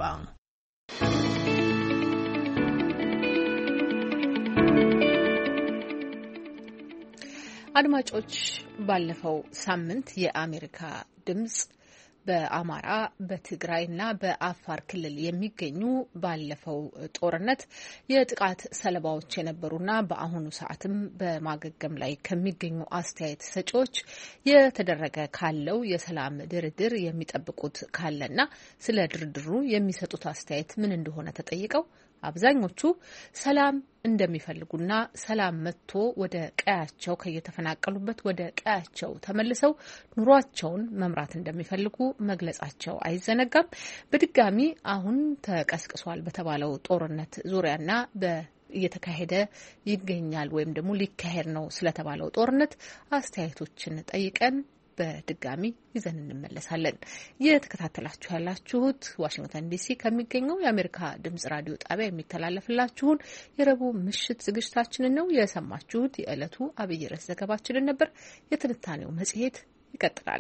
አድማጮች ባለፈው ሳምንት የአሜሪካ ድምጽ በአማራ በትግራይና በአፋር ክልል የሚገኙ ባለፈው ጦርነት የጥቃት ሰለባዎች የነበሩና በአሁኑ ሰዓትም በማገገም ላይ ከሚገኙ አስተያየት ሰጪዎች የተደረገ ካለው የሰላም ድርድር የሚጠብቁት ካለና ስለ ድርድሩ የሚሰጡት አስተያየት ምን እንደሆነ ተጠይቀው አብዛኞቹ ሰላም እንደሚፈልጉና ሰላም መጥቶ ወደ ቀያቸው ከየተፈናቀሉበት ወደ ቀያቸው ተመልሰው ኑሯቸውን መምራት እንደሚፈልጉ መግለጻቸው አይዘነጋም። በድጋሚ አሁን ተቀስቅሷል በተባለው ጦርነት ዙሪያና እየተካሄደ ይገኛል ወይም ደግሞ ሊካሄድ ነው ስለተባለው ጦርነት አስተያየቶችን ጠይቀን በድጋሚ ይዘን እንመለሳለን። የተከታተላችሁ ያላችሁት ዋሽንግተን ዲሲ ከሚገኘው የአሜሪካ ድምጽ ራዲዮ ጣቢያ የሚተላለፍላችሁን የረቡዕ ምሽት ዝግጅታችንን ነው የሰማችሁት። የዕለቱ አብይ ርዕስ ዘገባችንን ነበር። የትንታኔው መጽሔት ይቀጥላል።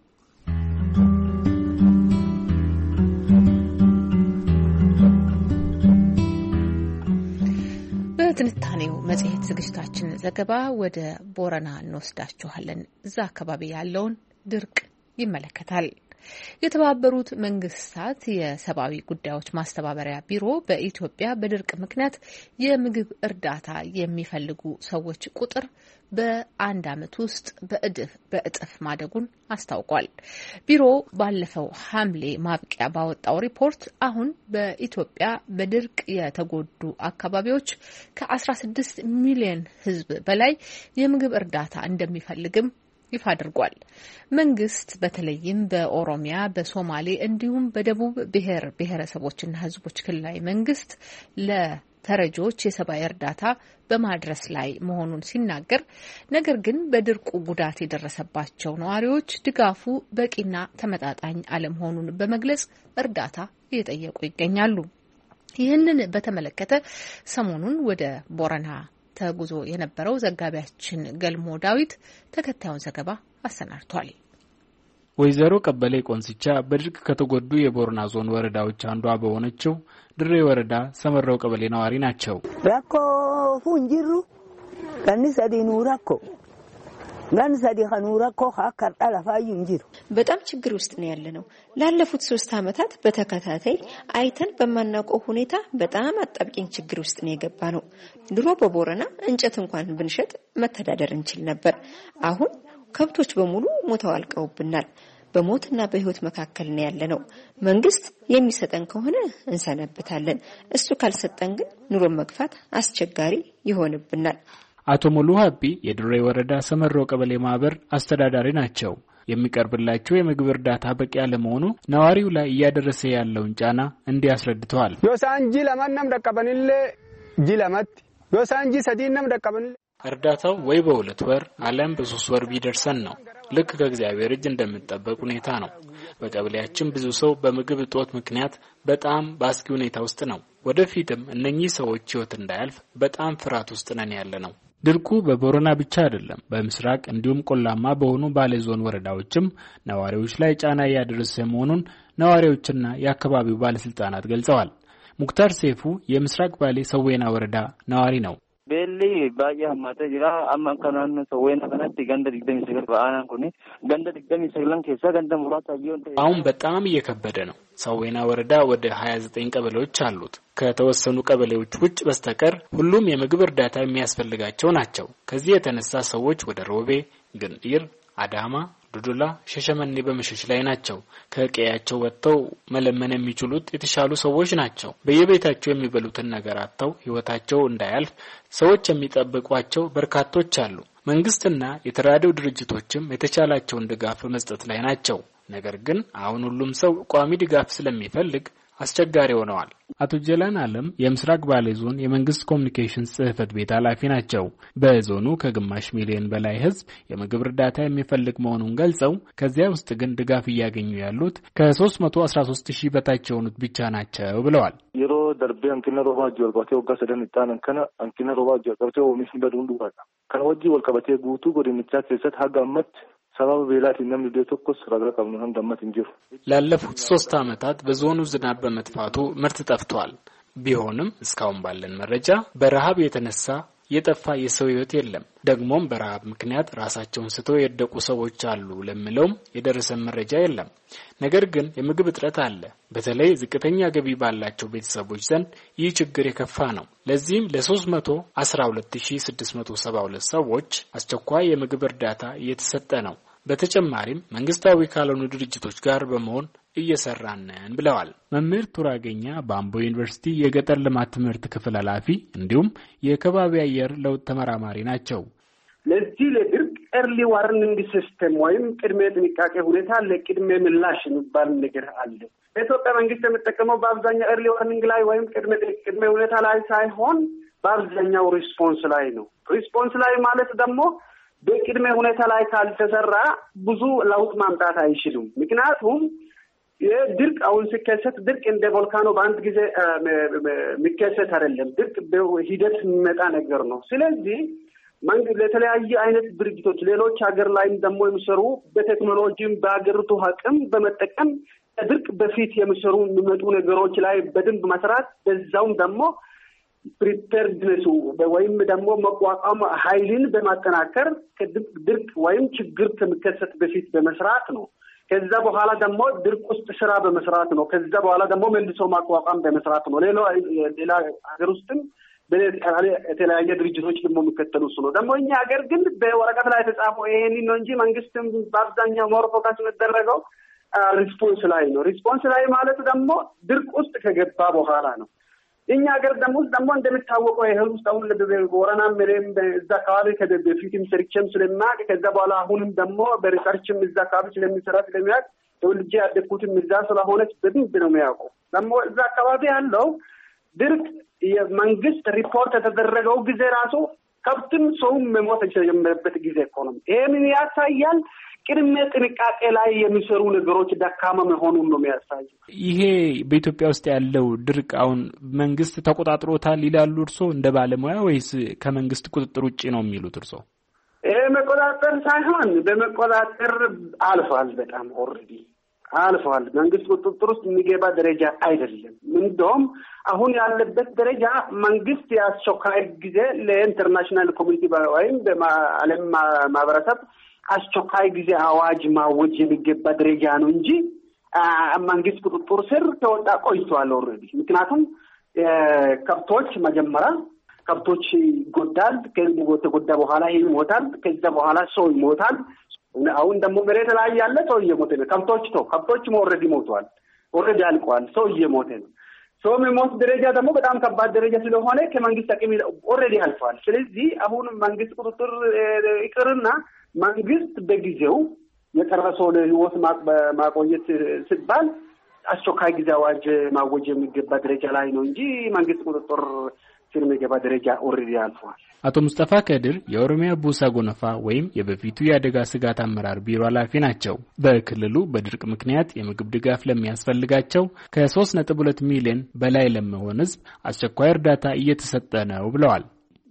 በትንታኔው መጽሔት ዝግጅታችን ዘገባ ወደ ቦረና እንወስዳችኋለን። እዛ አካባቢ ያለውን ድርቅ ይመለከታል። የተባበሩት መንግስታት የሰብአዊ ጉዳዮች ማስተባበሪያ ቢሮ በኢትዮጵያ በድርቅ ምክንያት የምግብ እርዳታ የሚፈልጉ ሰዎች ቁጥር በአንድ ዓመት ውስጥ በእጥፍ ማደጉን አስታውቋል። ቢሮው ባለፈው ሐምሌ ማብቂያ ባወጣው ሪፖርት አሁን በኢትዮጵያ በድርቅ የተጎዱ አካባቢዎች ከ16 ሚሊዮን ሕዝብ በላይ የምግብ እርዳታ እንደሚፈልግም ይፋ አድርጓል። መንግስት በተለይም በኦሮሚያ፣ በሶማሌ እንዲሁም በደቡብ ብሔር ብሔረሰቦችና ሕዝቦች ክልላዊ መንግስት ለተረጂዎች የሰብአዊ እርዳታ በማድረስ ላይ መሆኑን ሲናገር፣ ነገር ግን በድርቁ ጉዳት የደረሰባቸው ነዋሪዎች ድጋፉ በቂና ተመጣጣኝ አለመሆኑን በመግለጽ እርዳታ እየጠየቁ ይገኛሉ። ይህንን በተመለከተ ሰሞኑን ወደ ቦረና ተጉዞ የነበረው ዘጋቢያችን ገልሞ ዳዊት ተከታዩን ዘገባ አሰናድቷል። ወይዘሮ ቀበሌ ቆንስቻ በድርቅ ከተጎዱ የቦረና ዞን ወረዳዎች አንዷ በሆነችው ድሬ ወረዳ ሰመራው ቀበሌ ነዋሪ ናቸው። ራኮ ሁንጅሩ ከንሰዲኑ ራኮ ጋንሰዲ ኸኑራኮ ሀከርዳ ለፋዩ እንጅሩ በጣም ችግር ውስጥ ነው ያለነው። ላለፉት 3 አመታት በተከታታይ አይተን በማናውቀው ሁኔታ በጣም አጣብቂኝ ችግር ውስጥ ነው የገባ ነው። ድሮ በቦረና እንጨት እንኳን ብንሸጥ መተዳደር እንችል ነበር። አሁን ከብቶች በሙሉ ሞተው አልቀውብናል። በሞትና በህይወት መካከል ነው ያለነው። መንግስት የሚሰጠን ከሆነ እንሰነብታለን። እሱ ካልሰጠን ግን ኑሮ መግፋት አስቸጋሪ ይሆንብናል። አቶ ሙሉ ሀቢ የድሬ ወረዳ ሰመሮ ቀበሌ ማህበር አስተዳዳሪ ናቸው። የሚቀርብላቸው የምግብ እርዳታ በቂ ያለመሆኑ ነዋሪው ላይ እያደረሰ ያለውን ጫና እንዲያስረድተዋል። ዮሳንጂ ለማንም ደቀበንለ ጂለመት ዮሳንጂ ሰዲንም ደቀበንለ እርዳታው ወይ በ2 ወር አለም በ3 ወር ቢደርሰን ነው። ልክ ከእግዚአብሔር እጅ እንደምንጠበቅ ሁኔታ ነው። በቀበሌያችን ብዙ ሰው በምግብ እጦት ምክንያት በጣም በአስጊ ሁኔታ ውስጥ ነው። ወደፊትም እነኚህ ሰዎች ህይወት እንዳያልፍ በጣም ፍርሃት ውስጥ ነን ያለነው። ድርቁ በቦረና ብቻ አይደለም፣ በምስራቅ እንዲሁም ቆላማ በሆኑ ባሌ ዞን ወረዳዎችም ነዋሪዎች ላይ ጫና ያደረሰ መሆኑን ነዋሪዎችና የአካባቢው ባለስልጣናት ገልጸዋል። ሙክታር ሴፉ የምስራቅ ባሌ ሰዌና ወረዳ ነዋሪ ነው። ቤሊ ባያ ማተ ጅራ አማን ከናን ሰዌና ከናት ገንደ ድግደም ይሰገር ባአናን ኩኒ ገንደ ድግደም ይሰገላን ከዛ ገንደ ሙራታ ይወንተ አሁን በጣም እየከበደ ነው። ሰዌና ወረዳ ወደ 29 ቀበሌዎች አሉት። ከተወሰኑ ቀበሌዎች ውጭ በስተቀር ሁሉም የምግብ እርዳታ የሚያስፈልጋቸው ናቸው። ከዚህ የተነሳ ሰዎች ወደ ሮቤ፣ ግንዲር፣ አዳማ፣ ዱዱላ፣ ሸሸመኔ በመሸሽ ላይ ናቸው። ከቀያቸው ወጥተው መለመን የሚችሉት የተሻሉ ሰዎች ናቸው። በየቤታቸው የሚበሉትን ነገር አጥተው ህይወታቸው እንዳያልፍ ሰዎች የሚጠብቋቸው በርካቶች አሉ። መንግስትና የተራድኦ ድርጅቶችም የተቻላቸውን ድጋፍ በመስጠት ላይ ናቸው። ነገር ግን አሁን ሁሉም ሰው ቋሚ ድጋፍ ስለሚፈልግ አስቸጋሪ ሆነዋል። አቶ ጀላን አለም የምስራቅ ባሌ ዞን የመንግስት ኮሙኒኬሽንስ ጽህፈት ቤት ኃላፊ ናቸው። በዞኑ ከግማሽ ሚሊዮን በላይ ህዝብ የምግብ እርዳታ የሚፈልግ መሆኑን ገልጸው ከዚያ ውስጥ ግን ድጋፍ እያገኙ ያሉት ከ313,000 በታች የሆኑት ብቻ ናቸው ብለዋል። የሮ ደርቤ አንኪነ ሮባ ጆርባቴ ወጋ ሰደን ይጣን አንኪነ ሮባ ጆርባቴ ወሚስ በዱንዱ ባታ ከወጂ ወልቀበቴ ጉቱ ጎድምቻ ከሰት ሀጋመት ሰባብ ቤላት እንደም ዲቶኮስ ረግረቀም ነው እንደማት እንጂ ላለፉት 3 አመታት በዞኑ ዝናብ በመጥፋቱ ምርት ጠፍቷል። ቢሆንም እስካሁን ባለን መረጃ በረሃብ የተነሳ የጠፋ የሰው ህይወት የለም። ደግሞም በረሃብ ምክንያት ራሳቸውን ስተው የደቁ ሰዎች አሉ ለምለውም የደረሰ መረጃ የለም። ነገር ግን የምግብ እጥረት አለ። በተለይ ዝቅተኛ ገቢ ባላቸው ቤተሰቦች ዘንድ ይህ ችግር የከፋ ነው። ለዚህም ለ312672 ሰዎች አስቸኳይ የምግብ እርዳታ እየተሰጠ ነው። በተጨማሪም መንግስታዊ ካልሆኑ ድርጅቶች ጋር በመሆን እየሰራነን ብለዋል። መምህር ቱራገኛ በአምቦ ዩኒቨርሲቲ የገጠር ልማት ትምህርት ክፍል ኃላፊ እንዲሁም የከባቢ አየር ለውጥ ተመራማሪ ናቸው። ለዚህ ለድርቅ ኤርሊ ዋርኒንግ ሲስተም ወይም ቅድመ ጥንቃቄ ሁኔታ ለቅድመ ምላሽ የሚባል ነገር አለ። በኢትዮጵያ መንግስት የሚጠቀመው በአብዛኛው ኤርሊ ዋርኒንግ ላይ ወይም ቅድመ ሁኔታ ላይ ሳይሆን በአብዛኛው ሪስፖንስ ላይ ነው። ሪስፖንስ ላይ ማለት ደግሞ በቅድመ ሁኔታ ላይ ካልተሰራ ብዙ ለውጥ ማምጣት አይችሉም። ምክንያቱም የድርቅ አሁን ሲከሰት ድርቅ እንደ ቮልካኖ በአንድ ጊዜ የሚከሰት አይደለም። ድርቅ በሂደት የሚመጣ ነገር ነው። ስለዚህ መንግስት ለተለያዩ አይነት ድርጅቶች ሌሎች ሀገር ላይም ደግሞ የሚሰሩ በቴክኖሎጂም በአገሪቱ አቅም በመጠቀም ከድርቅ በፊት የሚመጡ ነገሮች ላይ በደንብ መስራት በዛውም ደግሞ ፕሪፔርድነሱ ወይም ደግሞ መቋቋም ኃይልን በማጠናከር ድርቅ ወይም ችግር ከሚከሰት በፊት በመስራት ነው። ከዛ በኋላ ደግሞ ድርቅ ውስጥ ስራ በመስራት ነው። ከዛ በኋላ ደግሞ መልሶ ማቋቋም በመስራት ነው። ሌላ ሀገር ውስጥም የተለያየ ድርጅቶች ደግሞ የሚከተሉ እሱ ነው። ደግሞ እኛ ሀገር ግን በወረቀት ላይ የተጻፈው ይሄንን ነው እንጂ መንግስትም በአብዛኛው ሞር ፎከስ የሚደረገው ሪስፖንስ ላይ ነው። ሪስፖንስ ላይ ማለት ደግሞ ድርቅ ውስጥ ከገባ በኋላ ነው። እኛ ሀገር ደግሞ እንደሚታወቀው ይሄ ውስጥ አሁን ቦረና ምንም እዛ አካባቢ ከበፊትም ሰርቼም ስለማውቅ ከዛ በኋላ አሁንም ደግሞ በሪሰርችም እዛ አካባቢ ስለሚሰራ ስለሚያውቅ ተወልጄ ያደግኩትም እዛ ስለሆነች በደንብ ነው የሚያውቀው። ደግሞ እዛ አካባቢ ያለው ድርቅ የመንግስት ሪፖርት የተደረገው ጊዜ ራሱ ከብትም ሰውም መሞት የጀመረበት ጊዜ እኮ ነው። ይሄንን ያሳያል። ቅድመ ጥንቃቄ ላይ የሚሰሩ ነገሮች ደካማ መሆኑን ነው የሚያሳየው። ይሄ በኢትዮጵያ ውስጥ ያለው ድርቅ አሁን መንግስት ተቆጣጥሮታል ይላሉ እርሶ እንደ ባለሙያ ወይስ ከመንግስት ቁጥጥር ውጪ ነው የሚሉት እርሶ? መቆጣጠር ሳይሆን በመቆጣጠር አልፏል። በጣም ኦልሬዲ አልፏል። መንግስት ቁጥጥር ውስጥ የሚገባ ደረጃ አይደለም። እንደውም አሁን ያለበት ደረጃ መንግስት የአስቸኳይ ጊዜ ለኢንተርናሽናል ኮሚኒቲ ወይም በዓለም ማህበረሰብ አስቸኳይ ጊዜ አዋጅ ማወጅ የሚገባ ደረጃ ነው እንጂ መንግስት ቁጥጥር ስር ተወጣ ቆይቷል ኦልሬዲ። ምክንያቱም ከብቶች መጀመሪያ ከብቶች ይጎዳል። ከተጎዳ በኋላ ይሞታል። ከዛ በኋላ ሰው ይሞታል። አሁን ደግሞ መሬት ላይ ያለ ሰው እየሞተ ነው። ከብቶች ኦልሬዲ ሞተዋል። ኦልሬዲ አልቀዋል። ሰው እየሞተ ነው። ሰው የሚሞት ደረጃ ደግሞ በጣም ከባድ ደረጃ ስለሆነ ከመንግስት አቅም ኦልሬዲ አልፏል። ስለዚህ አሁን መንግስት ቁጥጥር ይቅርና መንግስት በጊዜው የጨረሰውን ህይወት ማቆየት ሲባል አስቸኳይ ጊዜ አዋጅ ማወጅ የሚገባ ደረጃ ላይ ነው እንጂ መንግስት ቁጥጥር ስር የሚገባ ደረጃ ኦልሬዲ አልፏል። አቶ ሙስጠፋ ከድር የኦሮሚያ ቡሳ ጎነፋ ወይም የበፊቱ የአደጋ ስጋት አመራር ቢሮ ኃላፊ ናቸው። በክልሉ በድርቅ ምክንያት የምግብ ድጋፍ ለሚያስፈልጋቸው ከ3.2 ሚሊዮን በላይ ለሚሆን ህዝብ አስቸኳይ እርዳታ እየተሰጠ ነው ብለዋል።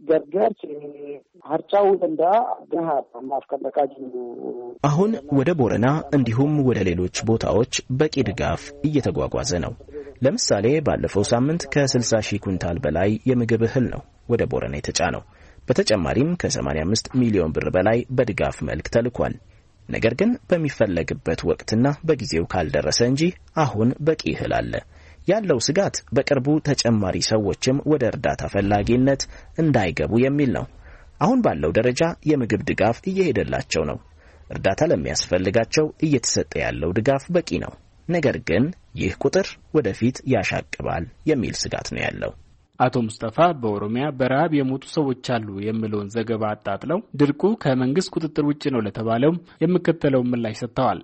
አሁን ወደ ቦረና እንዲሁም ወደ ሌሎች ቦታዎች በቂ ድጋፍ እየተጓጓዘ ነው። ለምሳሌ ባለፈው ሳምንት ከ60,000 ኩንታል በላይ የምግብ እህል ነው ወደ ቦረና የተጫነው። በተጨማሪም ከ85 ሚሊዮን ብር በላይ በድጋፍ መልክ ተልኳል። ነገር ግን በሚፈለግበት ወቅትና በጊዜው ካልደረሰ እንጂ አሁን በቂ እህል አለ። ያለው ስጋት በቅርቡ ተጨማሪ ሰዎችም ወደ እርዳታ ፈላጊነት እንዳይገቡ የሚል ነው። አሁን ባለው ደረጃ የምግብ ድጋፍ እየሄደላቸው ነው። እርዳታ ለሚያስፈልጋቸው እየተሰጠ ያለው ድጋፍ በቂ ነው። ነገር ግን ይህ ቁጥር ወደፊት ያሻቅባል የሚል ስጋት ነው ያለው። አቶ ሙስጠፋ በኦሮሚያ በረሃብ የሞቱ ሰዎች አሉ የሚለውን ዘገባ አጣጥለው ድርቁ ከመንግስት ቁጥጥር ውጪ ነው ለተባለው የሚከተለው ምላሽ ሰጥተዋል።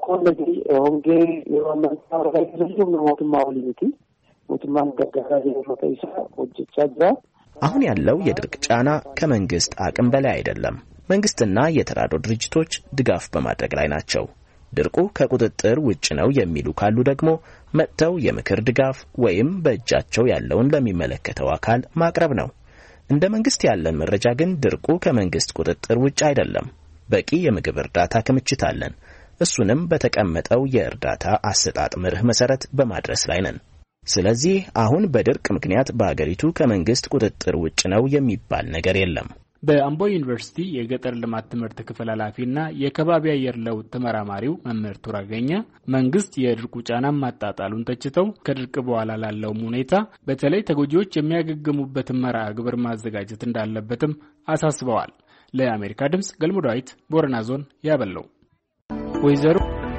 አሁን ያለው የድርቅ ጫና ከመንግስት አቅም በላይ አይደለም። መንግስትና የተራድኦ ድርጅቶች ድጋፍ በማድረግ ላይ ናቸው። ድርቁ ከቁጥጥር ውጭ ነው የሚሉ ካሉ ደግሞ መጥተው የምክር ድጋፍ ወይም በእጃቸው ያለውን ለሚመለከተው አካል ማቅረብ ነው። እንደ መንግስት ያለን መረጃ ግን ድርቁ ከመንግስት ቁጥጥር ውጭ አይደለም። በቂ የምግብ እርዳታ ክምችት አለን። እሱንም በተቀመጠው የእርዳታ አሰጣጥ መርህ መሰረት በማድረስ ላይ ነን። ስለዚህ አሁን በድርቅ ምክንያት በአገሪቱ ከመንግስት ቁጥጥር ውጭ ነው የሚባል ነገር የለም። በአምቦ ዩኒቨርሲቲ የገጠር ልማት ትምህርት ክፍል ኃላፊና የከባቢ አየር ለውጥ ተመራማሪው መምህር ቱራገኛ መንግስት የድርቁ ጫናን ማጣጣሉን ተችተው ከድርቅ በኋላ ላለው ሁኔታ በተለይ ተጎጂዎች የሚያገግሙበትን መርሃ ግብር ማዘጋጀት እንዳለበትም አሳስበዋል። ለአሜሪካ ድምጽ ገልሞ ዳዊት ቦረና ዞን ያበለው ወይዘሮ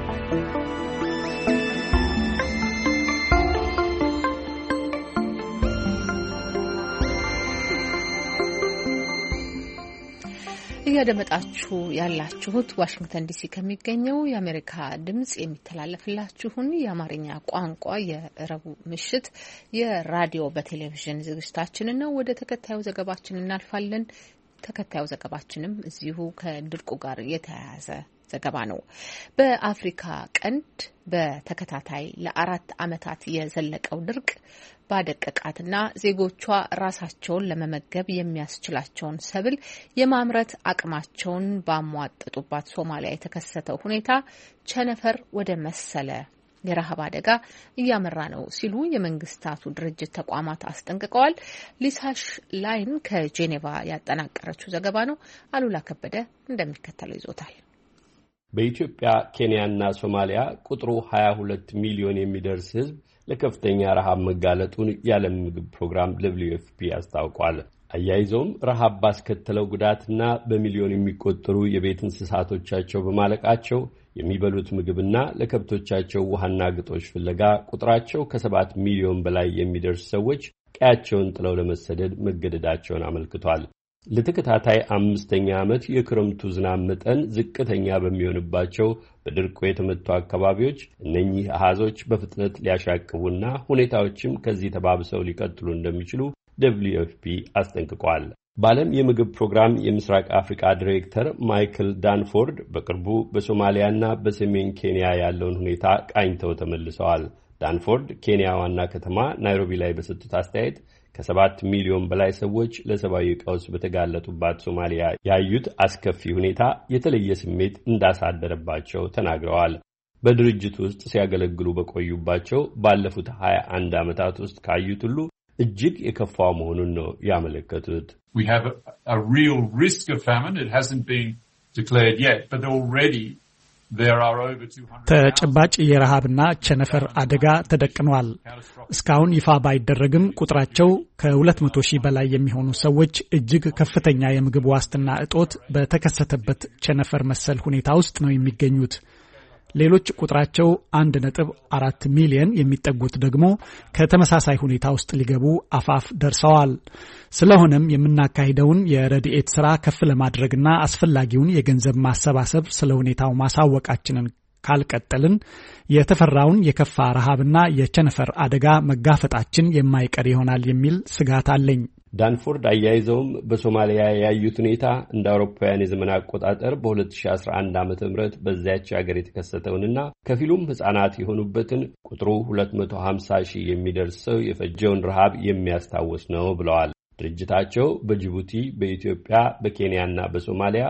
እያደመጣችሁ ያላችሁት ዋሽንግተን ዲሲ ከሚገኘው የአሜሪካ ድምጽ የሚተላለፍላችሁን የአማርኛ ቋንቋ የረቡዕ ምሽት የራዲዮ በቴሌቪዥን ዝግጅታችንን ነው። ወደ ተከታዩ ዘገባችን እናልፋለን። ተከታዩ ዘገባችንም እዚሁ ከድርቁ ጋር የተያያዘ ዘገባ ነው። በአፍሪካ ቀንድ በተከታታይ ለ4 ዓመታት የዘለቀው ድርቅ ባደቀቃትና ዜጎቿ ራሳቸውን ለመመገብ የሚያስችላቸውን ሰብል የማምረት አቅማቸውን ባሟጠጡባት ሶማሊያ የተከሰተው ሁኔታ ቸነፈር ወደ መሰለ የረሃብ አደጋ እያመራ ነው ሲሉ የመንግስታቱ ድርጅት ተቋማት አስጠንቅቀዋል። ሊሳሽ ላይን ከጄኔቫ ያጠናቀረችው ዘገባ ነው። አሉላ ከበደ እንደሚከተለው ይዞታል። በኢትዮጵያ፣ ኬንያና ሶማሊያ ቁጥሩ 22 ሚሊዮን የሚደርስ ሕዝብ ለከፍተኛ ረሃብ መጋለጡን የዓለም ምግብ ፕሮግራም WFP አስታውቋል። አያይዘውም ረሃብ ባስከተለው ጉዳትና በሚሊዮን የሚቆጠሩ የቤት እንስሳቶቻቸው በማለቃቸው የሚበሉት ምግብና ለከብቶቻቸው ውሃና ግጦሽ ፍለጋ ቁጥራቸው ከ7 ሚሊዮን በላይ የሚደርስ ሰዎች ቀያቸውን ጥለው ለመሰደድ መገደዳቸውን አመልክቷል። ለተከታታይ 5ኛ ዓመት የክረምቱ ዝናብ መጠን ዝቅተኛ በሚሆንባቸው በድርቁ የተመቱ አካባቢዎች እነኚህ አሃዞች በፍጥነት ሊያሻቅቡና ሁኔታዎችም ከዚህ ተባብሰው ሊቀጥሉ እንደሚችሉ WFP አስጠንቅቋል። በዓለም የምግብ ፕሮግራም የምስራቅ አፍሪካ ዲሬክተር ማይክል ዳንፎርድ በቅርቡ በሶማሊያና በሰሜን ኬንያ ያለውን ሁኔታ ቃኝተው ተመልሰዋል። ዳንፎርድ ኬንያ ዋና ከተማ ናይሮቢ ላይ በሰጡት አስተያየት ከ7 ሚሊዮን በላይ ሰዎች ለሰብአዊ ቀውስ በተጋለጡባት ሶማሊያ ያዩት አስከፊ ሁኔታ የተለየ ስሜት እንዳሳደረባቸው ተናግረዋል። በድርጅቱ ውስጥ ሲያገለግሉ በቆዩባቸው ባለፉት 21 ዓመታት ውስጥ ካዩት ሁሉ እጅግ የከፋው መሆኑን ነው ያመለከቱት። We have a real risk of famine. It hasn't been declared yet, but already there are over 200 ተጨባጭ የረሃብና ቸነፈር አደጋ ተደቅኗል። እስካሁን ይፋ ባይደረግም ቁጥራቸው ከ200 ሺህ በላይ የሚሆኑ ሰዎች እጅግ ከፍተኛ የምግብ ዋስትና እጦት በተከሰተበት ቸነፈር መሰል ሁኔታ ውስጥ ነው የሚገኙት። ሌሎች ቁጥራቸው 1.4 ሚሊዮን የሚጠጉት ደግሞ ከተመሳሳይ ሁኔታ ውስጥ ሊገቡ አፋፍ ደርሰዋል። ስለሆነም የምናካሂደውን የረድኤት ሥራ ከፍ ለማድረግና አስፈላጊውን የገንዘብ ማሰባሰብ ስለ ሁኔታው ማሳወቃችንን ካልቀጠልን የተፈራውን የከፋ ረሃብና የቸነፈር አደጋ መጋፈጣችን የማይቀር ይሆናል የሚል ስጋት አለኝ። ዳንፎርድ አያይዘውም በሶማሊያ ያዩት ሁኔታ እንደ አውሮፓውያን የዘመን አቆጣጠር በ2011 ዓ.ም በዚያች ሀገር የተከሰተውንና ከፊሉም ሕፃናት የሆኑበትን ቁጥሩ 250 ሺህ የሚደርስ ሰው የፈጀውን ረሃብ የሚያስታውስ ነው ብለዋል። ድርጅታቸው በጅቡቲ፣ በኢትዮጵያ፣ በኬንያና በሶማሊያ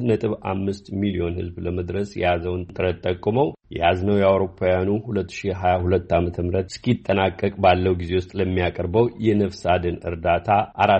8.5 ሚሊዮን ሕዝብ ለመድረስ የያዘውን ጥረት ጠቁመው የያዝነው የአውሮፓውያኑ 2022 ዓ.ም እስኪጠናቀቅ ባለው ጊዜ ውስጥ ለሚያቀርበው የነፍስ አድን እርዳታ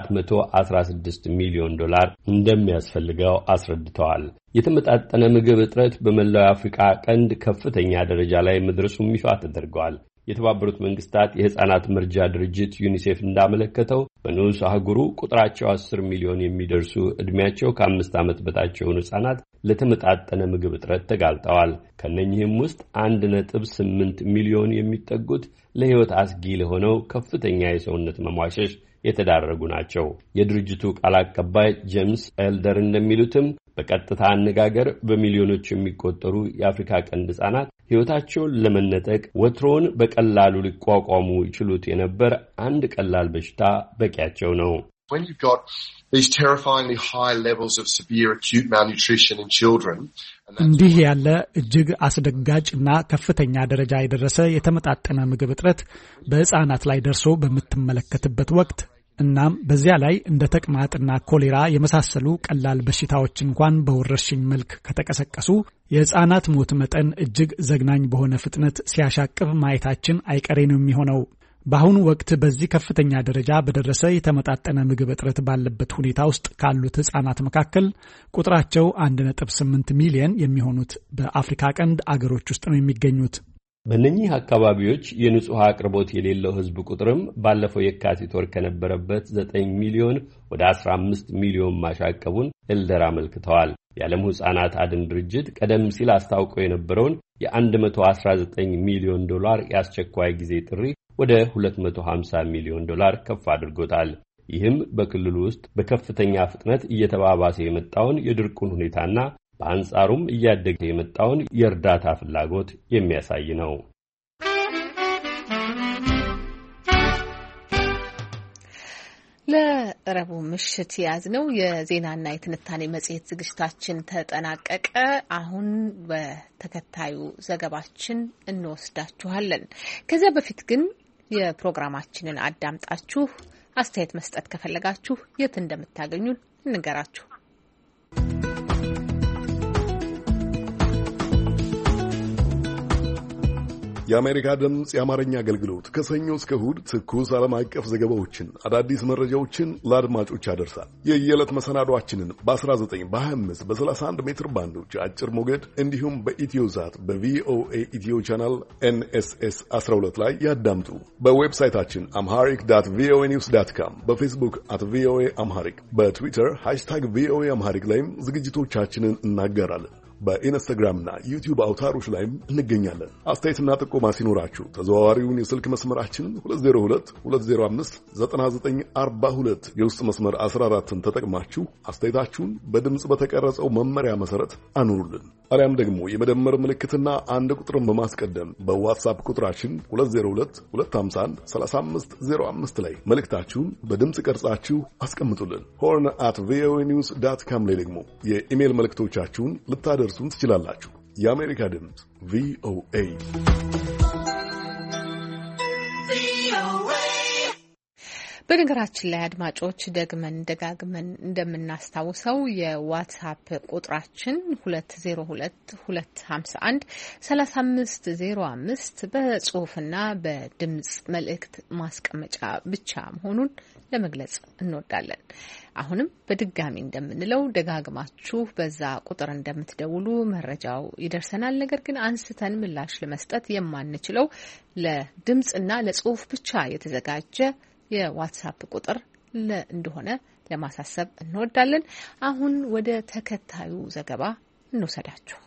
$416 ሚሊዮን እንደሚያስፈልገው አስረድተዋል። የተመጣጠነ ምግብ እጥረት በመላው አፍሪካ ቀንድ ከፍተኛ ደረጃ ላይ መድረሱም ይፋ ተደርጓል። የተባበሩት መንግስታት የሕፃናት መርጃ ድርጅት ዩኒሴፍ እንዳመለከተው በንዑስ አህጉሩ ቁጥራቸው 10 ሚሊዮን የሚደርሱ ዕድሜያቸው ከ5 ዓመት በታች የሆኑ ሕፃናት ለተመጣጠነ ምግብ እጥረት ተጋልጠዋል። ከነኚህም ውስጥ 1.8 ሚሊዮን የሚጠጉት ለሕይወት አስጊ ለሆነው ከፍተኛ የሰውነት መሟሸሽ የተዳረጉ ናቸው። የድርጅቱ ቃል አቀባይ ጄምስ ኤልደር እንደሚሉትም በቀጥታ አነጋገር በሚሊዮኖች የሚቆጠሩ የአፍሪካ ቀንድ ሕፃናት ሕይወታቸውን ለመነጠቅ ወትሮውን በቀላሉ ሊቋቋሙ ይችሉት የነበር አንድ ቀላል በሽታ በቂያቸው ነው። When you've got these terrifyingly high levels of severe acute malnutrition in children, እንዲህ ያለ እጅግ አስደንጋጭ እና ከፍተኛ ደረጃ የደረሰ የተመጣጠነ ምግብ እጥረት በሕፃናት ላይ ደርሶ በምትመለከትበት ወቅት እናም በዚያ ላይ እንደ ተቅማጥና ኮሌራ የመሳሰሉ ቀላል በሽታዎች እንኳን በወረርሽኝ መልክ ከተቀሰቀሱ የሕፃናት ሞት መጠን እጅግ ዘግናኝ በሆነ ፍጥነት ሲያሻቅብ ማየታችን አይቀሬ ነው የሚሆነው። በአሁኑ ወቅት በዚህ ከፍተኛ ደረጃ በደረሰ የተመጣጠነ ምግብ እጥረት ባለበት ሁኔታ ውስጥ ካሉት ሕፃናት መካከል ቁጥራቸው 1.8 ሚሊዮን የሚሆኑት በአፍሪካ ቀንድ አገሮች ውስጥ ነው የሚገኙት። በእነኚህ አካባቢዎች የንጹህ አቅርቦት የሌለው ሕዝብ ቁጥርም ባለፈው የካቲት ወር ከነበረበት 9 ሚሊዮን ወደ 15 ሚሊዮን ማሻቀቡን ኤልደር አመልክተዋል። የዓለሙ ሕፃናት አድን ድርጅት ቀደም ሲል አስታውቆ የነበረውን የ$119 ሚሊዮን የአስቸኳይ ጊዜ ጥሪ ወደ $250 ሚሊዮን ከፍ አድርጎታል። ይህም በክልሉ ውስጥ በከፍተኛ ፍጥነት እየተባባሰ የመጣውን የድርቁን ሁኔታና በአንጻሩም እያደገ የመጣውን የእርዳታ ፍላጎት የሚያሳይ ነው። ለረቡ ምሽት ያዝነው የዜናና የትንታኔ መጽሔት ዝግጅታችን ተጠናቀቀ። አሁን በተከታዩ ዘገባችን እንወስዳችኋለን። ከዚያ በፊት ግን የፕሮግራማችንን አዳምጣችሁ አስተያየት መስጠት ከፈለጋችሁ የት እንደምታገኙን እንገራችሁ። የአሜሪካ ድምጽ የአማርኛ አገልግሎት ከሰኞ እስከ እሁድ ትኩስ ዓለም አቀፍ ዘገባዎችን፣ አዳዲስ መረጃዎችን ለአድማጮች ያደርሳል። የየዕለት መሰናዷችንን በ19 በ25 በ31 ሜትር ባንዶች አጭር ሞገድ እንዲሁም በኢትዮዛት በቪኦኤ ኢትዮ ቻናል NSS 12 ላይ ያዳምጡ። በዌብሳይታችን amharic.voanews.com፣ በፌስቡክ @voa amharic፣ በትዊተር #voa amharic ላይም ዝግጅቶቻችንን እናጋራለን። በኢንስታግራምና ዩቲዩብ አውታሮች ላይም እንገኛለን። አስተያየትና ጥቆማ ሲኖራችሁ ተዘዋዋሪውን የስልክ መስመራችን 2022059942 የውስጥ መስመር 14ን ተጠቅማችሁ አስተያየታችሁን በድምጽ በተቀረጸው መመሪያ መሰረት አኑሩልን። አሊያም ደግሞ የመደመር ምልክትና አንድ ቁጥርን በማስቀደም በዋትስአፕ ቁጥራችን 2022513505 ላይ መልእክታችሁን በድምጽ ቀርጻችሁ አስቀምጡልን። horn@voanews.com ላይ ደግሞ የኢሜል መልእክቶቻችሁን ልታደርሱን ትችላላችሁ። የአሜሪካ ድምጽ VOA። በነገራችን ላይ አድማጮች ደግመን ደጋግመን እንደምናስታውሰው የዋትስአፕ ቁጥራችን 2022513505 በጽሁፍና በድምጽ መልእክት ማስቀመጫ ብቻ መሆኑን ለመግለጽ እንወዳለን። አሁንም በድጋሚ እንደምንለው ደጋግማችሁ በዛ ቁጥር እንደምትደውሉ መረጃው ይደርሰናል። ነገር ግን አንስተን ምላሽ ለመስጠት የማንችለው ለድምጽና ለጽሁፍ ብቻ የተዘጋጀ የዋትስአፕ ቁጥር እንደሆነ ለማሳሰብ እንወዳለን። አሁን ወደ ተከታዩ ዘገባ እንወሰዳችሁ።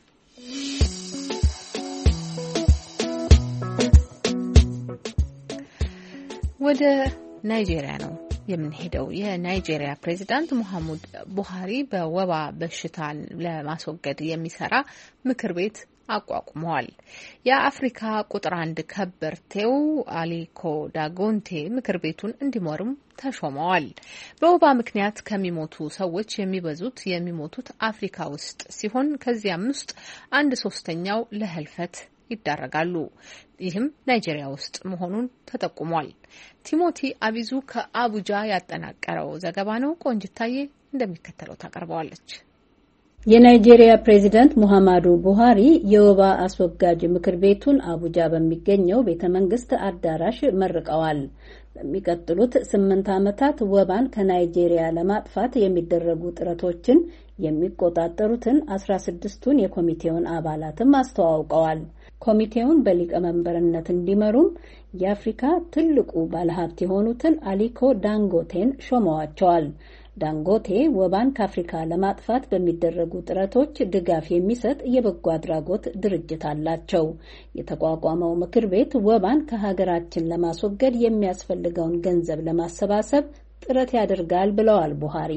ወደ ናይጄሪያ ነው የምንሄደው። የናይጄሪያ ፕሬዚዳንት ሙሐመድ ቡሃሪ በወባ በሽታን ለማስወገድ የሚሰራ ምክር ቤት አቋቁመዋል። የአፍሪካ ቁጥር 1 ከበርቴው አሊኮ ዳንጎቴ ምክር ቤቱን እንዲመሩም ተሾመዋል። በወባ ምክንያት ከሚሞቱ ሰዎች የሚሞቱት አፍሪካ ውስጥ ሲሆን ከዚያም ውስጥ 1/3 ለህልፈት ይዳረጋሉ። ይህም ናይጄሪያ ውስጥ መሆኑን ተጠቁሟል። ቲሞቲ አቢዙ ከአቡጃ ያጠናቀረው ዘገባ ነው። ቆንጅታዬ እንደሚከተለው ታቀርበዋለች። የናይጄሪያ ፕሬዚዳንት ሙሐማዱ ቡሃሪ የወባ አስወጋጅ ምክር ቤቱን አቡጃ በሚገኘው ቤተመንግስት አዳራሽ መርቀዋል። በሚቀጥሉት 8 ዓመታት ወባን ከናይጄሪያ ለማጥፋት የሚደረጉ ጥረቶችን የሚቆጣጠሩትን 16ቱን የኮሚቴውን አባላትም አስተዋውቀዋል። ኮሚቴውን በሊቀመንበርነት እንዲመሩም የአፍሪካ ትልቁ ባለሀብት የሆኑትን አሊኮ ዳንጎቴን ሾመዋቸዋል። ዳንጎቴ ወባን ከአፍሪካ ለማጥፋት በሚደረጉ ጥረቶች ድጋፍ የሚሰጥ የበጎ አድራጎት ድርጅት አላቸው። የተቋቋመው ምክር ቤት ወባን ከሀገራችን ለማስወገድ የሚያስፈልገውን ገንዘብ ለማሰባሰብ ጥረት ያደርጋል ብለዋል ቡሃሪ።